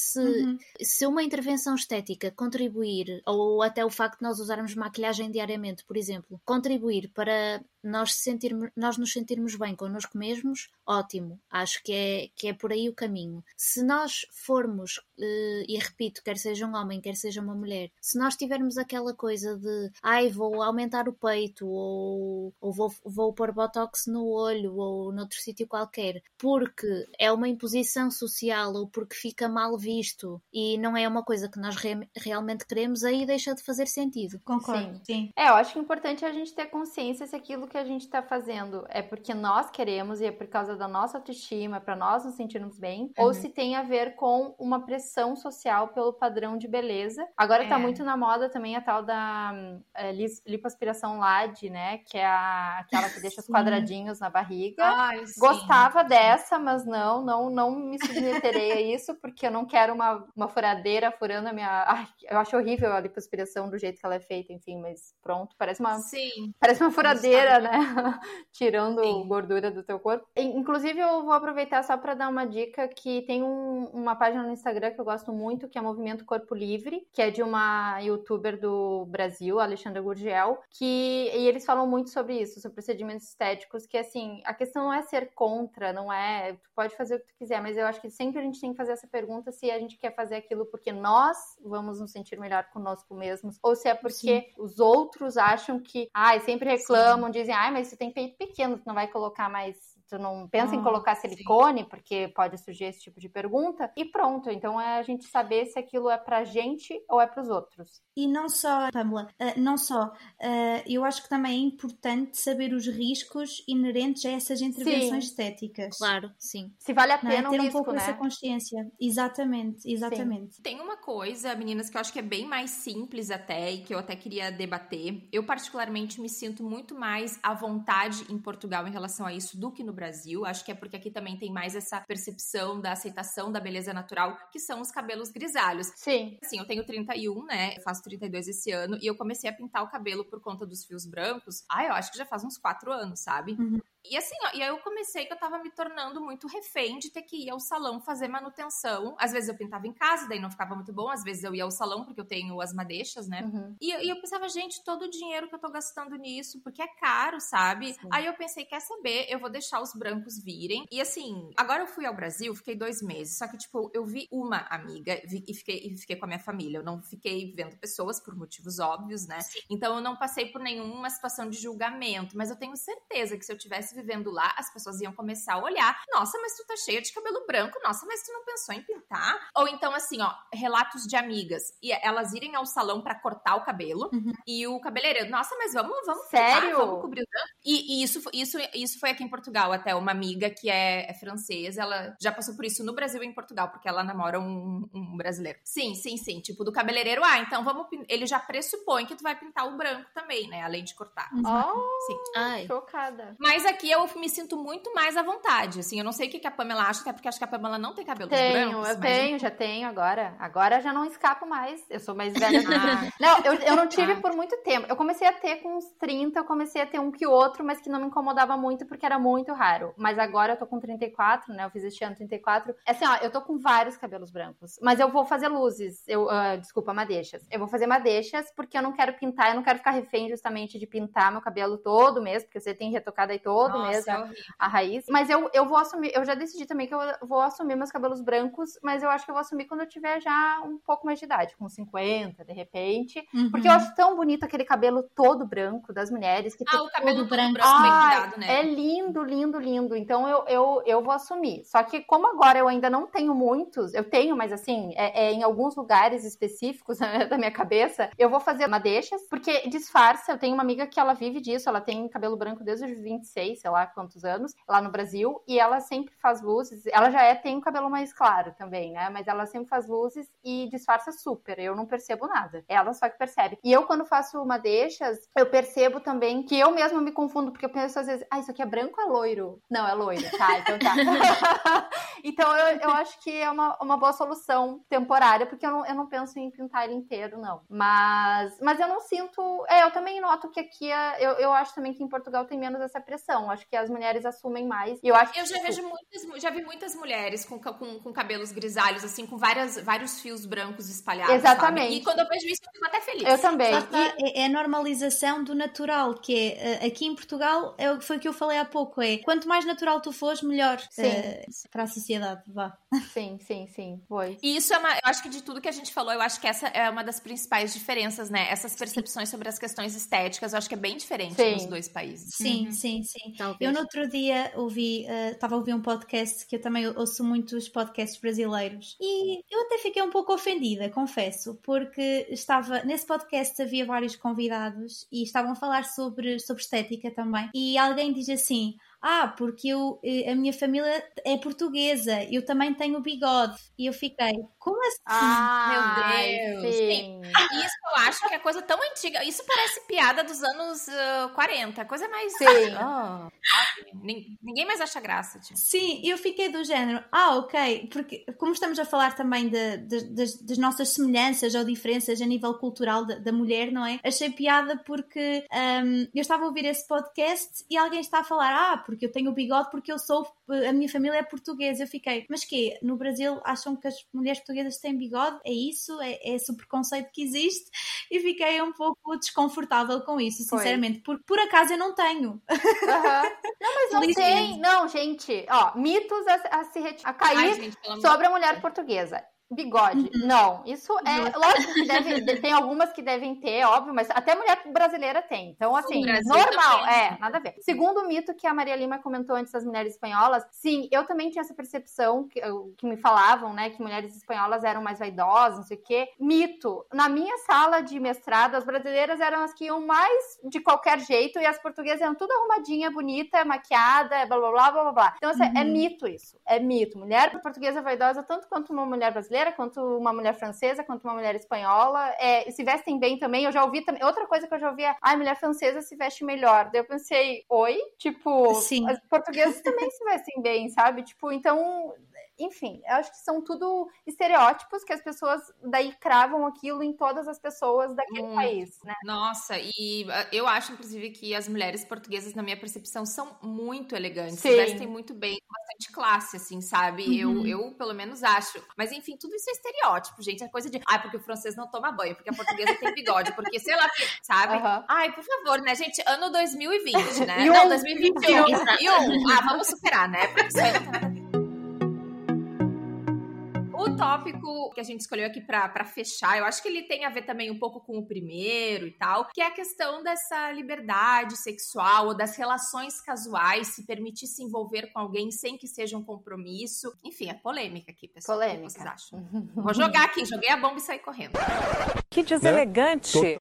D: se uma intervenção estética contribuir, ou até o facto de nós usarmos maquilhagem diariamente, por exemplo, contribuir para nós nos sentirmos bem connosco mesmos, ótimo. Acho que é por aí o caminho. Se nós formos, e repito, quer seja um homem, quer seja uma mulher, se nós tivermos aquela coisa de vou aumentar o peito, ou vou pôr botox no olho ou noutro sítio qualquer, porque é uma imposição social ou porque fica mal visto e não é uma coisa que nós realmente queremos, aí deixa de fazer sentido.
E: Concordo, sim.
B: Eu acho que o importante é a gente ter consciência se aquilo que a gente está fazendo é porque nós queremos e é por causa da nossa autoestima, para nós nos sentirmos bem, ou se tem a ver com uma pressão social pelo padrão de beleza. Agora tá muito na moda também a tal da lipoaspiração LAD, né, que é aquela que deixa os quadradinhos na barriga.
A: Ai, sim.
B: Gostava dessa, mas não me submeterei a isso, porque eu não quero uma furadeira furando a minha... Ai, eu acho horrível a lipoaspiração do jeito que ela é feita, enfim, mas pronto, parece uma furadeira, né? Tirando gordura do teu corpo. Inclusive, eu vou aproveitar só para dar uma dica que tem uma página no Instagram que eu gosto muito, que é Movimento Corpo Livre, que é de uma youtuber do Brasil, Alexandra Gurgel, e eles falam muito sobre isso, sobre procedimentos estéticos, que assim, a questão não é ser contra, não é, tu pode fazer o que tu quiser, mas eu acho que sempre a gente tem que fazer essa pergunta se a gente quer fazer aquilo porque nós vamos nos sentir melhor conosco mesmos, ou se é porque os outros acham que, sempre reclamam, dizem, mas você tem peito pequeno, tu não vai colocar mais, tu não pensa em colocar silicone, porque pode surgir esse tipo de pergunta, e pronto. Então é a gente saber se aquilo é pra gente ou é pros outros.
E: E não só, Pamela, eu acho que também é importante saber os riscos inerentes a essas intervenções estéticas.
D: Claro, sim.
B: Se vale a pena
E: ter
B: um risco,
E: pouco
B: né?
E: essa consciência. Exatamente.
A: Sim. Tem uma coisa, meninas, que eu acho que é bem mais simples até, e que eu até queria debater. Eu particularmente me sinto muito mais à vontade em Portugal em relação a isso do que no Brasil. Acho que é porque aqui também tem mais essa percepção da aceitação da beleza natural, que são os cabelos grisalhos.
B: Sim.
A: Assim, eu tenho 31, né? Eu faço 32 esse ano, e eu comecei a pintar o cabelo por conta dos fios brancos. Eu acho que já faz uns 4 anos, sabe? E assim, e aí eu comecei que eu tava me tornando muito refém de ter que ir ao salão fazer manutenção. Às vezes eu pintava em casa, daí não ficava muito bom. Às vezes eu ia ao salão, porque eu tenho as madeixas, né? E eu pensava, gente, todo o dinheiro que eu tô gastando nisso, porque é caro, sabe? Sim. Aí eu pensei, quer saber? Eu vou deixar os brancos virem. E assim, agora eu fui ao Brasil, fiquei 2 meses. Só que, tipo, eu vi uma amiga e fiquei com a minha família. Eu não fiquei vendo pessoas por motivos óbvios, né? Sim. Então eu não passei por nenhuma situação de julgamento. Mas eu tenho certeza que se eu tivesse vivendo lá, as pessoas iam começar a olhar, nossa, mas tu tá cheia de cabelo branco, nossa, mas tu não pensou em pintar? Ou então assim, relatos de amigas, e elas irem ao salão pra cortar o cabelo, e o cabeleireiro, nossa, mas vamos
B: sério?
A: Pintar, vamos cobrir o branco. E isso foi aqui em Portugal, até uma amiga que é francesa, ela já passou por isso no Brasil e em Portugal, porque ela namora um brasileiro. Sim, tipo, do cabeleireiro, então ele já pressupõe que tu vai pintar o branco também, né, além de cortar.
B: Sim. Chocada.
A: Mas aqui eu me sinto muito mais à vontade, assim, eu não sei o que a Pamela acha, até porque acho que a Pamela não tem cabelos brancos.
B: Já tenho agora. Agora já não escapo mais, eu sou mais velha. Não, eu não tive por muito tempo. Eu comecei a ter com uns 30, eu comecei a ter um que outro, mas que não me incomodava muito, porque era muito raro. Mas agora eu tô com 34, né, eu fiz este ano 34. Assim, eu tô com vários cabelos brancos, mas eu vou fazer luzes, madeixas. Eu vou fazer madeixas, porque eu não quero pintar, eu não quero ficar refém justamente de pintar meu cabelo todo mesmo, porque você tem retocado aí todo todo
A: Nossa,
B: mesmo,
A: é horrível.
B: a raiz. Mas eu vou assumir, eu já decidi também que eu vou assumir meus cabelos brancos, mas eu acho que eu vou assumir quando eu tiver já um pouco mais de idade, com 50, de repente. Porque eu acho tão bonito aquele cabelo todo branco das mulheres. Que
A: O cabelo todo branco, bem cuidado, né?
B: É lindo, lindo, lindo. Então eu vou assumir. Só que como agora eu ainda não tenho muitos, eu tenho, mas assim, em alguns lugares específicos da minha cabeça, eu vou fazer madeixas, porque disfarça. Eu tenho uma amiga que ela vive disso, ela tem cabelo branco desde os 26, sei lá quantos anos, lá no Brasil, e ela sempre faz luzes. Ela já tem um cabelo mais claro também, né? Mas ela sempre faz luzes e disfarça super. Eu não percebo nada. Ela só que percebe. E eu, quando faço madeixas, eu percebo também que eu mesma me confundo, porque eu penso às vezes, isso aqui é branco ou é loiro? Não, é loiro, tá, então tá. Então eu acho que é uma boa solução temporária, porque eu não penso em pintar ele inteiro, não. Mas eu não sinto... eu também noto que aqui, eu acho também que em Portugal tem menos essa pressão. Acho que as mulheres assumem mais. E eu acho que,
A: já vi muitas mulheres com cabelos grisalhos, assim, com vários fios brancos espalhados,
B: exatamente.
A: Sabe? E quando eu vejo isso, eu fico até feliz.
B: Eu também.
E: É a normalização do natural, que é, aqui em Portugal, foi o que eu falei há pouco, quanto mais natural tu fores, melhor para a sociedade, vá.
B: Sim, foi.
A: E isso eu acho que de tudo que a gente falou, eu acho que essa é uma das principais diferenças, né? Essas percepções sobre as questões estéticas, eu acho que é bem diferente nos dois países.
E: Sim.
D: Talvez.
E: Eu no outro dia estava a ouvir um podcast, que eu também ouço muitos podcasts brasileiros, e eu até fiquei um pouco ofendida, confesso, porque nesse podcast havia vários convidados e estavam a falar sobre estética também, e alguém diz assim: porque a minha família é portuguesa, eu também tenho bigode. E eu fiquei, como assim?
A: Meu Deus! Sim. Isso eu acho que é coisa tão antiga. Isso parece piada dos anos 40. Coisa mais... Ninguém mais acha graça. Tipo.
E: Sim, eu fiquei do género, ok, porque como estamos a falar também das nossas semelhanças ou diferenças a nível cultural da mulher, não é? Achei piada porque eu estava a ouvir esse podcast e alguém está a falar, porque eu tenho bigode, porque a minha família é portuguesa. Eu fiquei, mas quê? No Brasil acham que as mulheres portuguesas têm bigode? É isso? É esse o preconceito que existe? E fiquei um pouco desconfortável com isso, sinceramente. Por acaso eu não tenho.
B: Não, mas não tem. Não, gente, mitos a cair sobre a mulher portuguesa. Bigode. Não, isso é... Lógico que tem algumas que devem ter, óbvio, mas até mulher brasileira tem. Então, assim, normal. Nada a ver. Segundo o mito que a Maria Lima comentou antes das mulheres espanholas, sim, eu também tinha essa percepção que me falavam, né, que mulheres espanholas eram mais vaidosas, não sei o quê. Mito. Na minha sala de mestrado, as brasileiras eram as que iam mais de qualquer jeito e as portuguesas eram tudo arrumadinha, bonita, maquiada, blá, blá, blá, blá, blá. Então, é mito isso. É mito. Mulher portuguesa vaidosa tanto quanto uma mulher brasileira, quanto uma mulher francesa, quanto uma mulher espanhola, se vestem bem também. Eu já ouvi também, outra coisa que eu já ouvi a mulher francesa se veste melhor. Daí eu pensei, tipo,
E: sim.
B: As portuguesas também se vestem bem, sabe? Tipo, então, enfim, eu acho que são tudo estereótipos que as pessoas daí cravam aquilo em todas as pessoas daquele país, né?
A: Nossa, e eu acho, inclusive, que as mulheres portuguesas, na minha percepção, são muito elegantes,
B: Sim.
A: se vestem muito bem, com bastante classe, assim, sabe? Eu, pelo menos, acho. Mas, enfim, tudo isso é estereótipo, gente. É coisa de, porque o francês não toma banho, porque a portuguesa tem bigode, porque, sei lá, sabe? Por favor, né, gente? Ano 2020, né? Não, 2021. Vamos superar, né? Porque isso aí não tem nada a ver. O tópico que a gente escolheu aqui pra fechar, eu acho que ele tem a ver também um pouco com o primeiro e tal, que é a questão dessa liberdade sexual ou das relações casuais, se permitir se envolver com alguém sem que seja um compromisso. Enfim, é polêmica aqui, pessoal.
B: Polêmica.
A: O que vocês acham? Vou jogar aqui, joguei a bomba e saí correndo.
G: Que deselegante!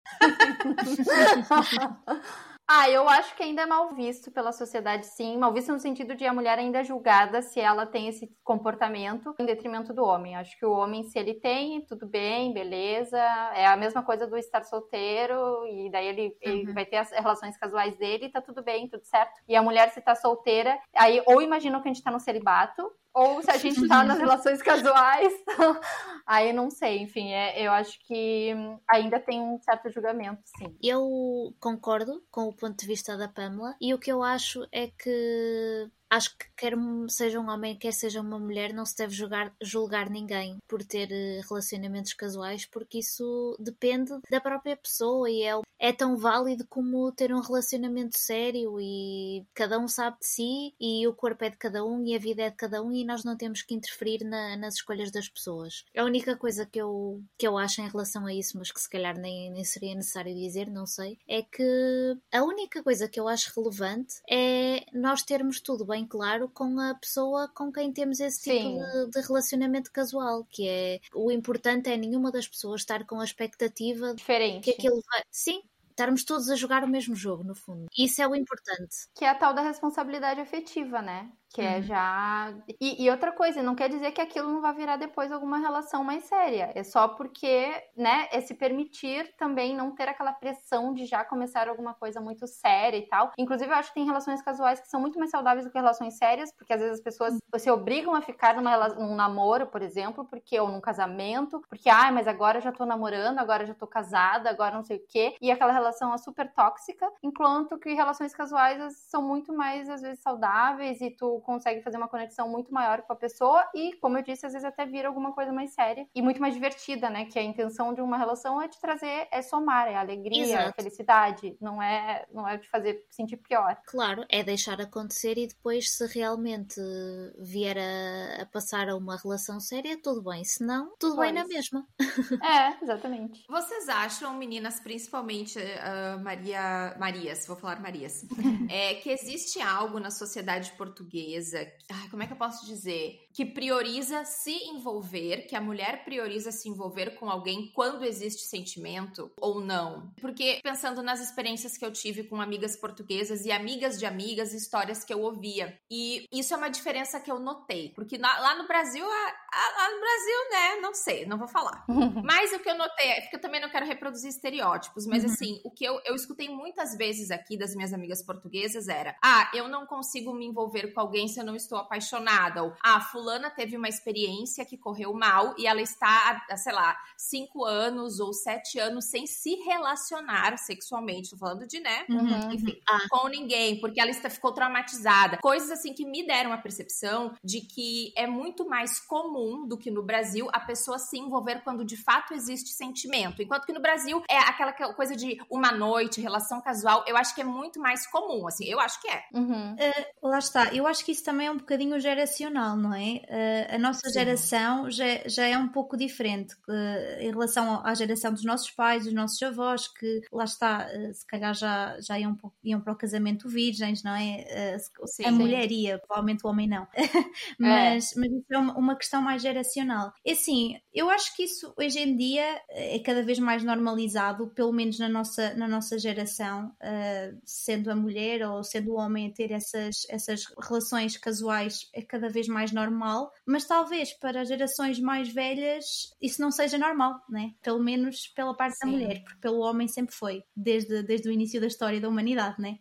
B: Eu acho que ainda é mal visto pela sociedade, sim. Mal visto no sentido de a mulher ainda é julgada se ela tem esse comportamento em detrimento do homem. Acho que o homem, se ele tem, tudo bem, beleza. É a mesma coisa do estar solteiro e daí ele vai ter as relações casuais dele e tá tudo bem, tudo certo. E a mulher, se tá solteira, aí ou imaginam que a gente tá no celibato, ou se a gente tá nas relações casuais, aí não sei, enfim, eu acho que ainda tem um certo julgamento, sim.
D: Eu concordo com o ponto de vista da Pamela, e o que eu acho é que acho que quer seja um homem, quer seja uma mulher, não se deve julgar ninguém por ter relacionamentos casuais, porque isso depende da própria pessoa e é tão válido como ter um relacionamento sério e cada um sabe de si e o corpo é de cada um e a vida é de cada um e nós não temos que interferir nas escolhas das pessoas. A única coisa que eu acho em relação a isso, mas que se calhar nem seria necessário dizer, não sei, é que a única coisa que eu acho relevante é nós termos tudo bem claro com a pessoa com quem temos esse tipo de relacionamento casual, que é o importante é nenhuma das pessoas estar com a expectativa
B: diferente
D: que aquilo vai... Sim, estarmos todos a jogar o mesmo jogo, no fundo. Isso é o importante.
B: Que é a tal da responsabilidade afetiva, né? Que é já... E outra coisa, não quer dizer que aquilo não vai virar depois alguma relação mais séria. É só porque, né, é se permitir também não ter aquela pressão de já começar alguma coisa muito séria e tal. Inclusive, eu acho que tem relações casuais que são muito mais saudáveis do que relações sérias, porque às vezes as pessoas se obrigam a ficar num namoro, por exemplo, ou num casamento, porque, mas agora eu já tô namorando, agora eu já tô casada, agora não sei o quê. E aquela relação é super tóxica, enquanto que relações casuais são muito mais, às vezes, saudáveis e tu consegue fazer uma conexão muito maior com a pessoa e, como eu disse, às vezes até vira alguma coisa mais séria e muito mais divertida, né? Que a intenção de uma relação é te trazer, é somar, é alegria,
D: Exato.
B: É felicidade, não é te fazer sentir pior.
D: Claro, é deixar acontecer e depois se realmente vier a passar a uma relação séria, tudo bem, se não, tudo bem na mesma.
B: Exatamente.
A: Vocês acham, meninas, principalmente Marias, vou falar Marias, que existe algo na sociedade portuguesa, como é que eu posso dizer, que prioriza se envolver, que a mulher prioriza se envolver com alguém quando existe sentimento ou não? Porque pensando nas experiências que eu tive com amigas portuguesas e amigas de amigas, histórias que eu ouvia, e isso é uma diferença que eu notei, porque lá no Brasil, né, não sei, não vou falar. Mas o que eu notei, porque eu também não quero reproduzir estereótipos, mas assim, o que eu escutei muitas vezes aqui das minhas amigas portuguesas era, eu não consigo me envolver com alguém se eu não estou apaixonada, ou fulana teve uma experiência que correu mal e ela está há, sei lá, 5 anos ou 7 anos sem se relacionar sexualmente, tô falando de, né, enfim, com ninguém, porque ela ficou traumatizada. Coisas assim que me deram a percepção de que é muito mais comum do que no Brasil a pessoa se envolver quando de fato existe sentimento, enquanto que no Brasil é aquela coisa de uma noite, relação casual, eu acho que é muito mais comum, assim, eu acho que é.
E: Lá está, eu acho que isso também é um bocadinho geracional, não é? A nossa geração já é um pouco diferente em relação à geração dos nossos pais, dos nossos avós, que lá está, se calhar já iam para o casamento virgens, não é? A mulher ia, provavelmente o homem não. Mas isso é uma questão mais geracional. E assim, eu acho que isso hoje em dia é cada vez mais normalizado, pelo menos na nossa geração, sendo a mulher ou sendo o homem a ter essas relações casuais é cada vez mais normal, mas talvez para gerações mais velhas isso não seja normal, né? Pelo menos pela parte da mulher, porque pelo homem sempre foi, desde o início da história da humanidade, né?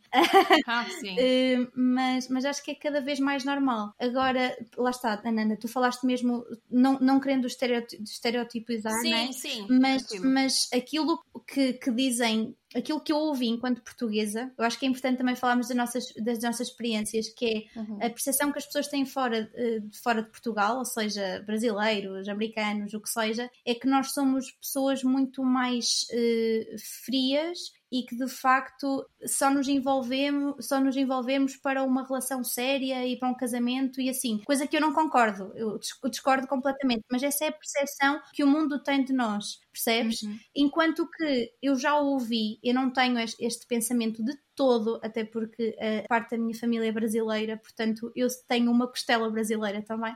A: Sim.
E: Mas acho que é cada vez mais normal. Agora, lá está, Ananda, tu falaste mesmo, não querendo estereotipizar, né?
A: Sim.
E: Mas aquilo que dizem, aquilo que eu ouvi enquanto portuguesa, eu acho que é importante também falarmos das nossas experiências, que é a percepção que as pessoas têm fora de Portugal, ou seja, brasileiros, americanos, o que seja, é que nós somos pessoas muito mais frias e que de facto só nos envolvemos para uma relação séria e para um casamento e assim, coisa que eu não concordo, eu discordo completamente, mas essa é a percepção que o mundo tem de nós, percebes? Enquanto que eu já ouvi, eu não tenho este pensamento de todo, até porque a parte da minha família é brasileira, portanto eu tenho uma costela brasileira também,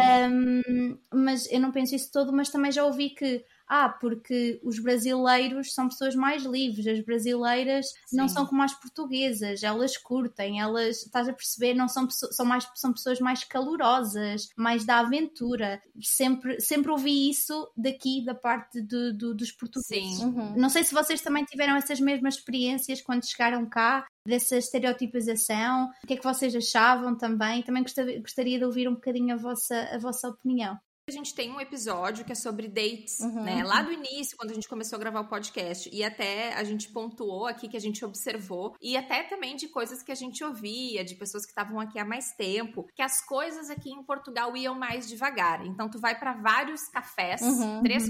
E: mas eu não penso isso todo, mas também já ouvi que porque os brasileiros são pessoas mais livres, as brasileiras não são como as portuguesas, elas curtem, estás a perceber, não são pessoas mais calorosas, mais da aventura. Sempre ouvi isso daqui, da parte dos portugueses. Não sei se vocês também tiveram essas mesmas experiências quando chegaram cá, dessa estereotipização, o que é que vocês achavam também? Também gostaria de ouvir um bocadinho a vossa opinião.
A: A gente tem um episódio que é sobre dates, né? Lá do início, quando a gente começou a gravar o podcast, e até a gente pontuou aqui que a gente observou, e até também de coisas que a gente ouvia, de pessoas que estavam aqui há mais tempo, que as coisas aqui em Portugal iam mais devagar. Então, tu vai para vários cafés, 3, 4 cafés,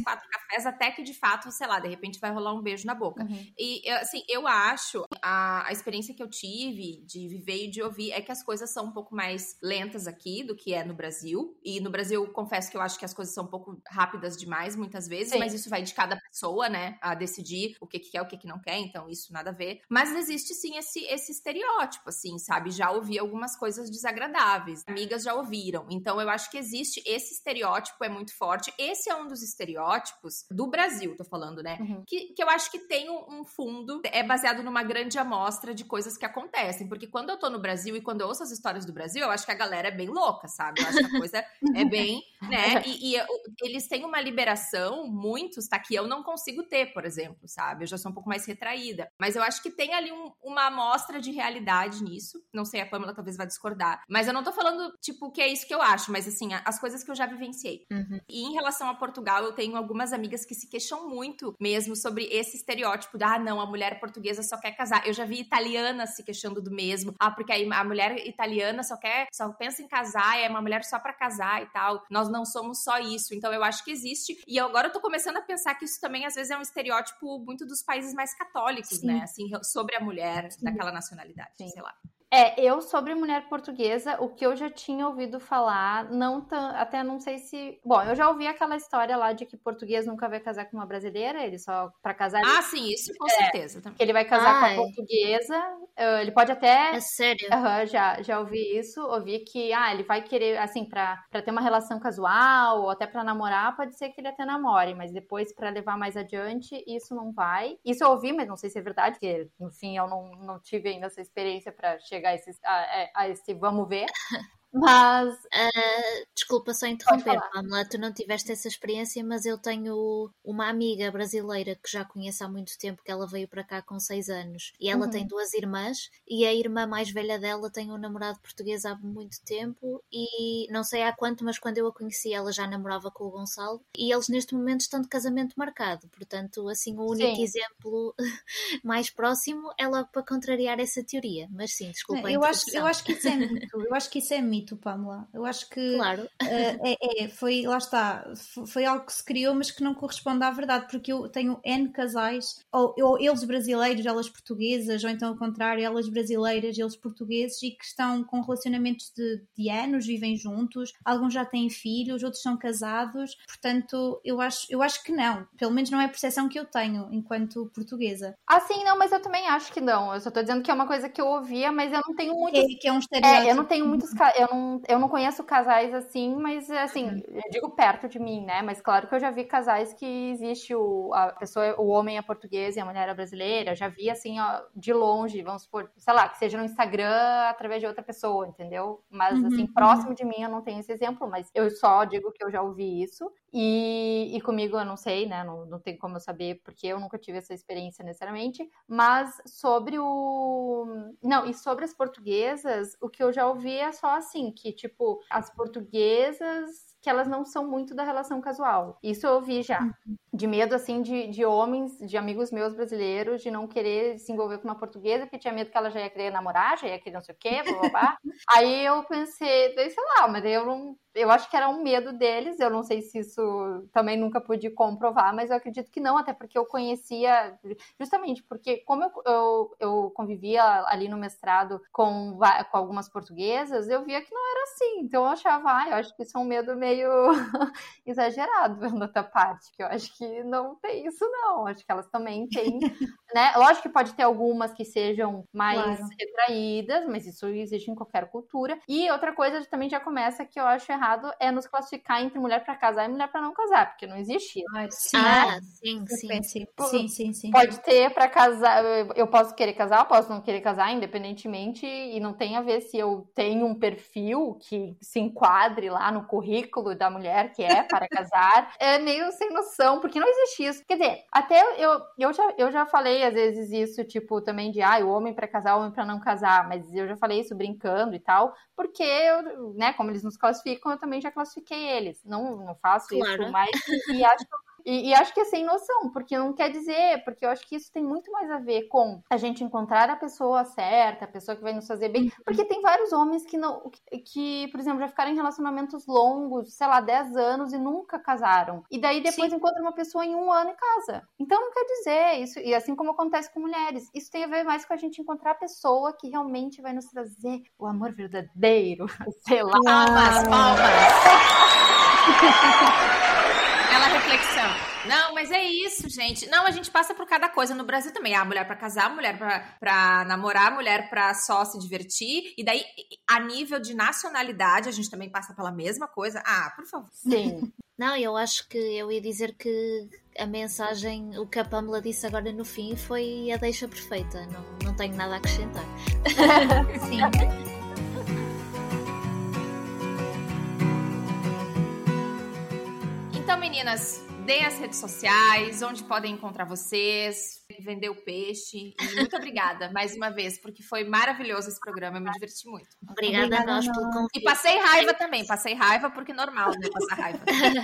A: pesa até que de fato, sei lá, de repente vai rolar um beijo na boca. E assim, eu acho, a experiência que eu tive de viver e de ouvir é que as coisas são um pouco mais lentas aqui do que é no Brasil. E no Brasil, confesso que eu acho que as coisas são um pouco rápidas demais, muitas vezes, mas isso vai de cada pessoa, né, a decidir o que quer, o que não quer, então isso nada a ver. Mas existe sim esse estereótipo, assim, sabe? Já ouvi algumas coisas desagradáveis, amigas já ouviram. Então eu acho que existe esse estereótipo, é muito forte. Esse é um dos estereótipos do Brasil, tô falando, né? Que eu acho que tem um fundo, é baseado numa grande amostra de coisas que acontecem. Porque quando eu tô no Brasil e quando eu ouço as histórias do Brasil, eu acho que a galera é bem louca, sabe? Eu acho que a coisa é bem, né? E eles têm uma liberação, muitos, tá? Que eu não consigo ter, por exemplo, sabe? Eu já sou um pouco mais retraída. Mas eu acho que tem ali uma amostra de realidade nisso. Não sei, a Pamela talvez vai discordar. Mas eu não tô falando, tipo, que é isso que eu acho. Mas, assim, as coisas que eu já vivenciei. E em relação a Portugal, eu tenho algumas amigas que se queixam muito mesmo sobre esse estereótipo de, não, a mulher portuguesa só quer casar. Eu já vi italianas se queixando do mesmo. Porque aí a mulher italiana só pensa em casar, é uma mulher só pra casar e tal. Nós não somos só isso. Então eu acho que existe. E agora eu tô começando a pensar que isso também, às vezes, é um estereótipo muito dos países mais católicos, né? Assim, sobre a mulher daquela nacionalidade, sei lá.
B: Eu sobre mulher portuguesa, o que eu já tinha ouvido falar, até não sei se... Bom, eu já ouvi aquela história lá de que português nunca vai casar com uma brasileira, ele só pra casar...
A: sim, isso com certeza também.
B: Que ele vai casar com a portuguesa, ele pode até...
D: É sério?
B: Já ouvi isso, ouvi que, ele vai querer, assim, pra ter uma relação casual, ou até pra namorar, pode ser que ele até namore, mas depois pra levar mais adiante, isso não vai. Isso eu ouvi, mas não sei se é verdade, porque, enfim, eu não tive ainda essa experiência pra chegar a esse vamos ver. Mas...
D: desculpa só interromper, Pamela, tu não tiveste essa experiência, mas eu tenho uma amiga brasileira que já conheço há muito tempo, que ela veio para cá com 6 anos, e ela tem 2 irmãs, e a irmã mais velha dela tem um namorado português há muito tempo, e não sei há quanto, mas quando eu a conheci ela já namorava com o Gonçalo, e eles neste momento estão de casamento marcado, portanto, assim, o único exemplo mais próximo é logo para contrariar essa teoria, mas sim, desculpa a interrupção.
E: Eu acho que isso é mito, Pamela. Eu acho que
D: claro.
E: Lá está, foi algo que se criou, mas que não corresponde à verdade, porque eu tenho N casais, ou eles brasileiros, elas portuguesas, ou então ao contrário, elas brasileiras, eles portugueses, e que estão com relacionamentos de anos, vivem juntos, alguns já têm filhos, outros são casados, portanto, eu acho que não, pelo menos não é a percepção que eu tenho enquanto portuguesa.
B: Sim, não, mas eu também acho que não, eu só tô dizendo que é uma coisa que eu ouvia, mas eu não tenho muitos...
E: Que é um estereótipo.
B: Eu não tenho muitos... Eu não conheço casais assim, mas assim, eu digo perto de mim, né? Mas claro que eu já vi casais que existe o homem é português e a mulher é brasileira. Eu já vi assim, de longe, vamos supor, sei lá, que seja no Instagram através de outra pessoa, entendeu? Mas assim, próximo de mim eu não tenho esse exemplo, mas eu só digo que eu já ouvi isso. E comigo eu não sei, né? Não tem como eu saber, porque eu nunca tive essa experiência necessariamente. Mas sobre e sobre as portuguesas, o que eu já ouvi é só assim, que tipo, as portuguesas, que elas não são muito da relação casual. Isso eu ouvi já. De medo, assim, de homens, de amigos meus brasileiros, de não querer se envolver com uma portuguesa, porque tinha medo que ela já ia querer namorar, já ia querer não sei o quê, blá, blá, blá. Aí eu pensei, sei lá, mas eu acho que era um medo deles, eu não sei se isso também nunca pude comprovar, mas eu acredito que não, até porque eu conhecia, justamente porque como eu convivia ali no mestrado com algumas portuguesas, eu via que não era assim, então eu achava, eu acho que isso é um medo meio exagerado da outra parte, que eu acho que não tem isso não, acho que elas também têm, né, lógico que pode ter algumas que sejam mais retraídas, mas isso existe em qualquer cultura, e outra coisa também já começa que eu acho errado é nos classificar entre mulher pra casar e mulher pra não casar, porque não existe isso.
E: Sim.
B: Pode ter pra casar, eu posso querer casar, eu posso não querer casar, independentemente, e não tem a ver se eu tenho um perfil que se enquadre lá no currículo da mulher que é para casar, é meio sem noção, porque não existe isso. Quer dizer, até eu já falei às vezes isso, tipo, também de, o homem pra casar, o homem pra não casar, mas eu já falei isso brincando e tal, porque, como eles nos classificam, eu também já classifiquei eles. Não faço isso mais, e acho E acho que é sem noção, porque não quer dizer, porque eu acho que isso tem muito mais a ver com a gente encontrar a pessoa certa, a pessoa que vai nos fazer bem, porque tem vários homens que, por exemplo, já ficaram em relacionamentos longos, sei lá, 10 anos e nunca casaram. E daí depois encontra uma pessoa em 1 ano e casa. Então não quer dizer isso, e assim como acontece com mulheres, isso tem a ver mais com a gente encontrar a pessoa que realmente vai nos trazer o amor verdadeiro, sei lá.
A: Palmas. Bela reflexão. Não, mas é isso, gente. Não, a gente passa por cada coisa. No Brasil também. A mulher pra casar, a mulher pra namorar, a mulher pra só se divertir. E daí, a nível de nacionalidade, a gente também passa pela mesma coisa. Ah, por favor.
B: Sim.
D: Não, eu acho que eu ia dizer que a mensagem, o que a Pamela disse agora no fim, foi a deixa perfeita. Não tenho nada a acrescentar.
E: Sim.
A: Então, meninas, deem as redes sociais, onde podem encontrar vocês, vender o peixe. E muito obrigada, mais uma vez, porque foi maravilhoso esse programa, eu me diverti muito.
D: Obrigada a nós pelo convite.
A: E passei raiva também, porque normal, né, passar raiva.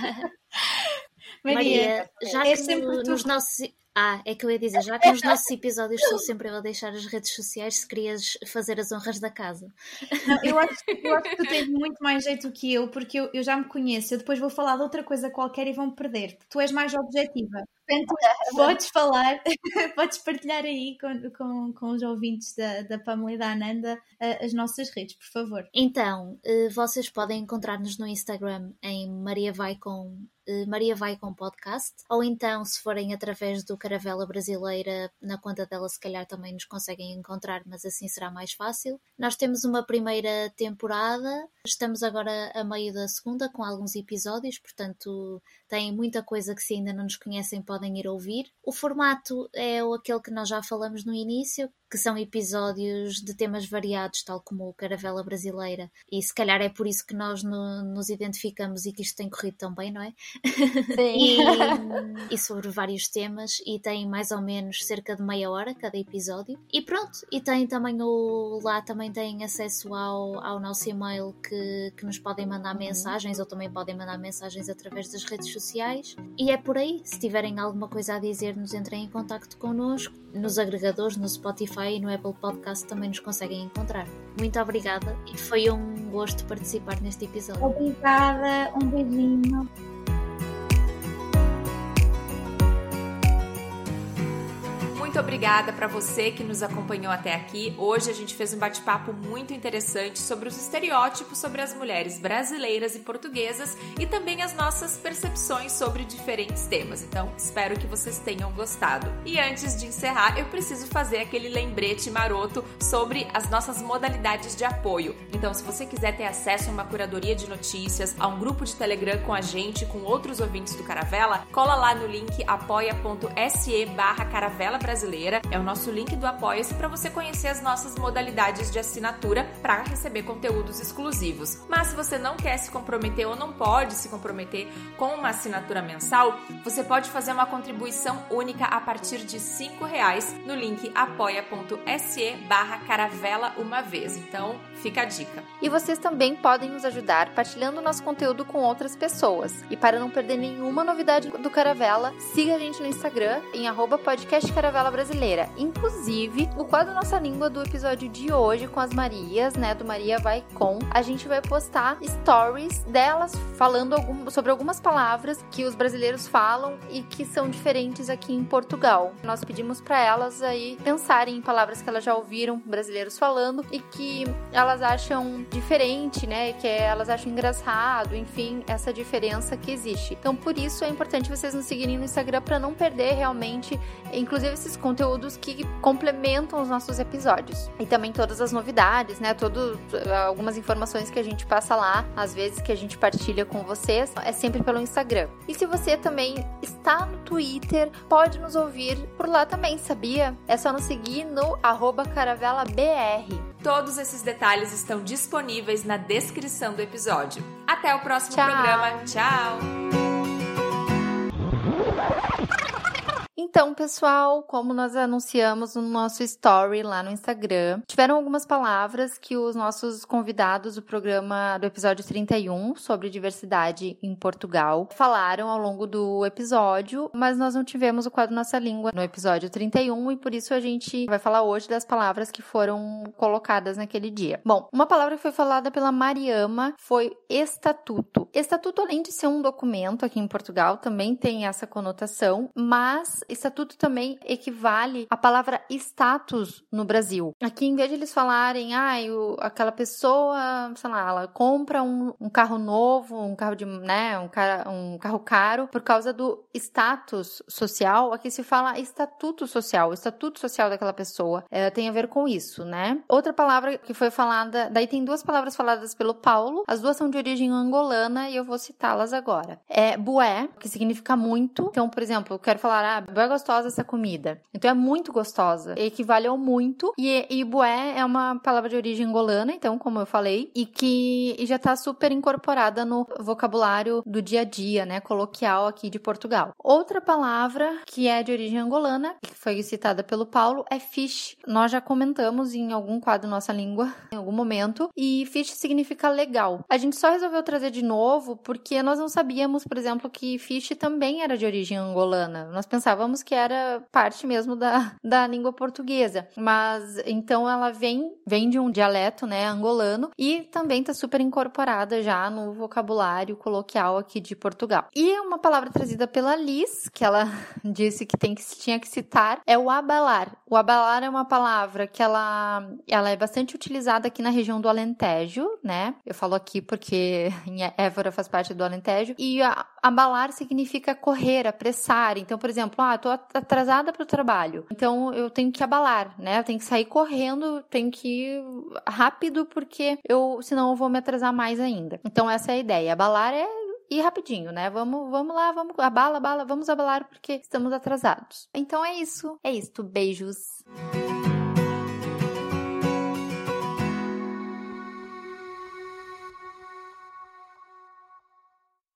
E: Maria,
D: já que nos nossos... é que eu ia dizer, já que nos nossos episódios sou sempre eu a deixar as redes sociais, se querias fazer as honras da casa.
E: Não, eu acho que tu tens muito mais jeito que eu, porque eu já me conheço, eu depois vou falar de outra coisa qualquer e vão-me perder, porque tu és mais objetiva. Portanto, podes falar, podes partilhar aí com os ouvintes da Pamela e da Ananda as nossas redes, por favor.
D: Então, vocês podem encontrar-nos no Instagram em Maria Vai Com Podcast, ou então, se forem através do Caravela Brasileira, na conta dela se calhar também nos conseguem encontrar, mas assim será mais fácil. Nós temos uma primeira temporada, estamos agora a meio da segunda com alguns episódios, portanto tem muita coisa que, se ainda não nos conhecem, podem ir ouvir. O formato é aquele que nós já falamos no início, que são episódios de temas variados, tal como o Caravela Brasileira, e se calhar é por isso que nós nos identificamos e que isto tem corrido tão bem, não é?
B: Sim.
D: E sobre vários temas, e tem mais ou menos cerca de meia hora cada episódio. E pronto, e tem também lá também têm acesso ao nosso e-mail que nos podem mandar mensagens, ou também podem mandar mensagens através das redes sociais. E é por aí, se tiverem alguma coisa a dizer-nos, entrem em contacto connosco. Nos agregadores, no Spotify e no Apple Podcast também nos conseguem encontrar. Muito obrigada e foi um gosto participar neste episódio.
E: Obrigada, um beijinho.
A: Muito obrigada para você que nos acompanhou até aqui. Hoje a gente fez um bate-papo muito interessante sobre os estereótipos sobre as mulheres brasileiras e portuguesas e também as nossas percepções sobre diferentes temas. Então, espero que vocês tenham gostado. E antes de encerrar, eu preciso fazer aquele lembrete maroto sobre as nossas modalidades de apoio. Então, se você quiser ter acesso a uma curadoria de notícias, a um grupo de Telegram com a gente, com outros ouvintes do Caravela, cola lá no link apoia.se/Caravela Brasileira. É o nosso link do Apoia-se para você conhecer as nossas modalidades de assinatura para receber conteúdos exclusivos. Mas se você não quer se comprometer ou não pode se comprometer com uma assinatura mensal, você pode fazer uma contribuição única a partir de R$5 no link apoia.se/Caravela uma vez. Então, fica a dica.
C: E vocês também podem nos ajudar partilhando o nosso conteúdo com outras pessoas. E para não perder nenhuma novidade do Caravela, siga a gente no Instagram em @podcastcaravela brasileira. Inclusive, o quadro Nossa Língua do episódio de hoje com as Marias, né, do Maria Vai Com, a gente vai postar stories delas falando sobre algumas palavras que os brasileiros falam e que são diferentes aqui em Portugal. Nós pedimos para elas aí pensarem em palavras que elas já ouviram brasileiros falando e que elas acham diferente, né, que elas acham engraçado, enfim, essa diferença que existe. Então, por isso é importante vocês nos seguirem no Instagram para não perder realmente, inclusive esses conteúdos que complementam os nossos episódios. E também todas as novidades, né? Algumas informações que a gente passa lá, às vezes que a gente partilha com vocês, é sempre pelo Instagram. E se você também está no Twitter, pode nos ouvir por lá também, sabia? É só nos seguir no @caravelabr.
A: Todos esses detalhes estão disponíveis na descrição do episódio. Até o próximo programa. Tchau!
C: Então, Então, pessoal, como nós anunciamos no nosso story lá no Instagram, tiveram algumas palavras que os nossos convidados do programa do episódio 31 sobre diversidade em Portugal falaram ao longo do episódio, mas nós não tivemos o quadro Nossa Língua no episódio 31 e por isso a gente vai falar hoje das palavras que foram colocadas naquele dia. Bom, uma palavra que foi falada pela Mariama foi estatuto. Estatuto, além de ser um documento aqui em Portugal, também tem essa conotação, mas estatuto também equivale à palavra status no Brasil. Aqui, em vez de eles falarem, aquela pessoa, sei lá, ela compra um carro novo, um carro de, né, um carro caro por causa do status social, aqui se fala estatuto social, o estatuto social daquela pessoa tem a ver com isso, né? Outra palavra que foi falada, daí tem duas palavras faladas pelo Paulo, as duas são de origem angolana e eu vou citá-las agora. É bué, que significa muito. Então, por exemplo, eu quero falar, bué gostosa essa comida. Então, é muito gostosa. Equivale ao muito. E bué é uma palavra de origem angolana, então, como eu falei, e que já tá super incorporada no vocabulário do dia a dia, né, coloquial aqui de Portugal. Outra palavra que é de origem angolana, que foi citada pelo Paulo, é fish. Nós já comentamos em algum quadro Nossa Língua, em algum momento, e fish significa legal. A gente só resolveu trazer de novo porque nós não sabíamos, por exemplo, que fish também era de origem angolana. Nós pensávamos que era parte mesmo da língua portuguesa, mas então ela vem de um dialeto, né, angolano, e também está super incorporada já no vocabulário coloquial aqui de Portugal. E uma palavra trazida pela Liz, que ela disse que tinha que citar, é o abalar. O abalar é uma palavra que ela é bastante utilizada aqui na região do Alentejo, né? Eu falo aqui porque Évora faz parte do Alentejo. E abalar significa correr, apressar. Então, por exemplo, tô atrasada para o trabalho. Então, eu tenho que abalar, né? Eu tenho que sair correndo, tenho que ir rápido porque senão eu vou me atrasar mais ainda. Então, essa é a ideia. Abalar é ir rapidinho, né? Vamos lá, vamos abalar porque estamos atrasados. Então é isso. É isto. Beijos.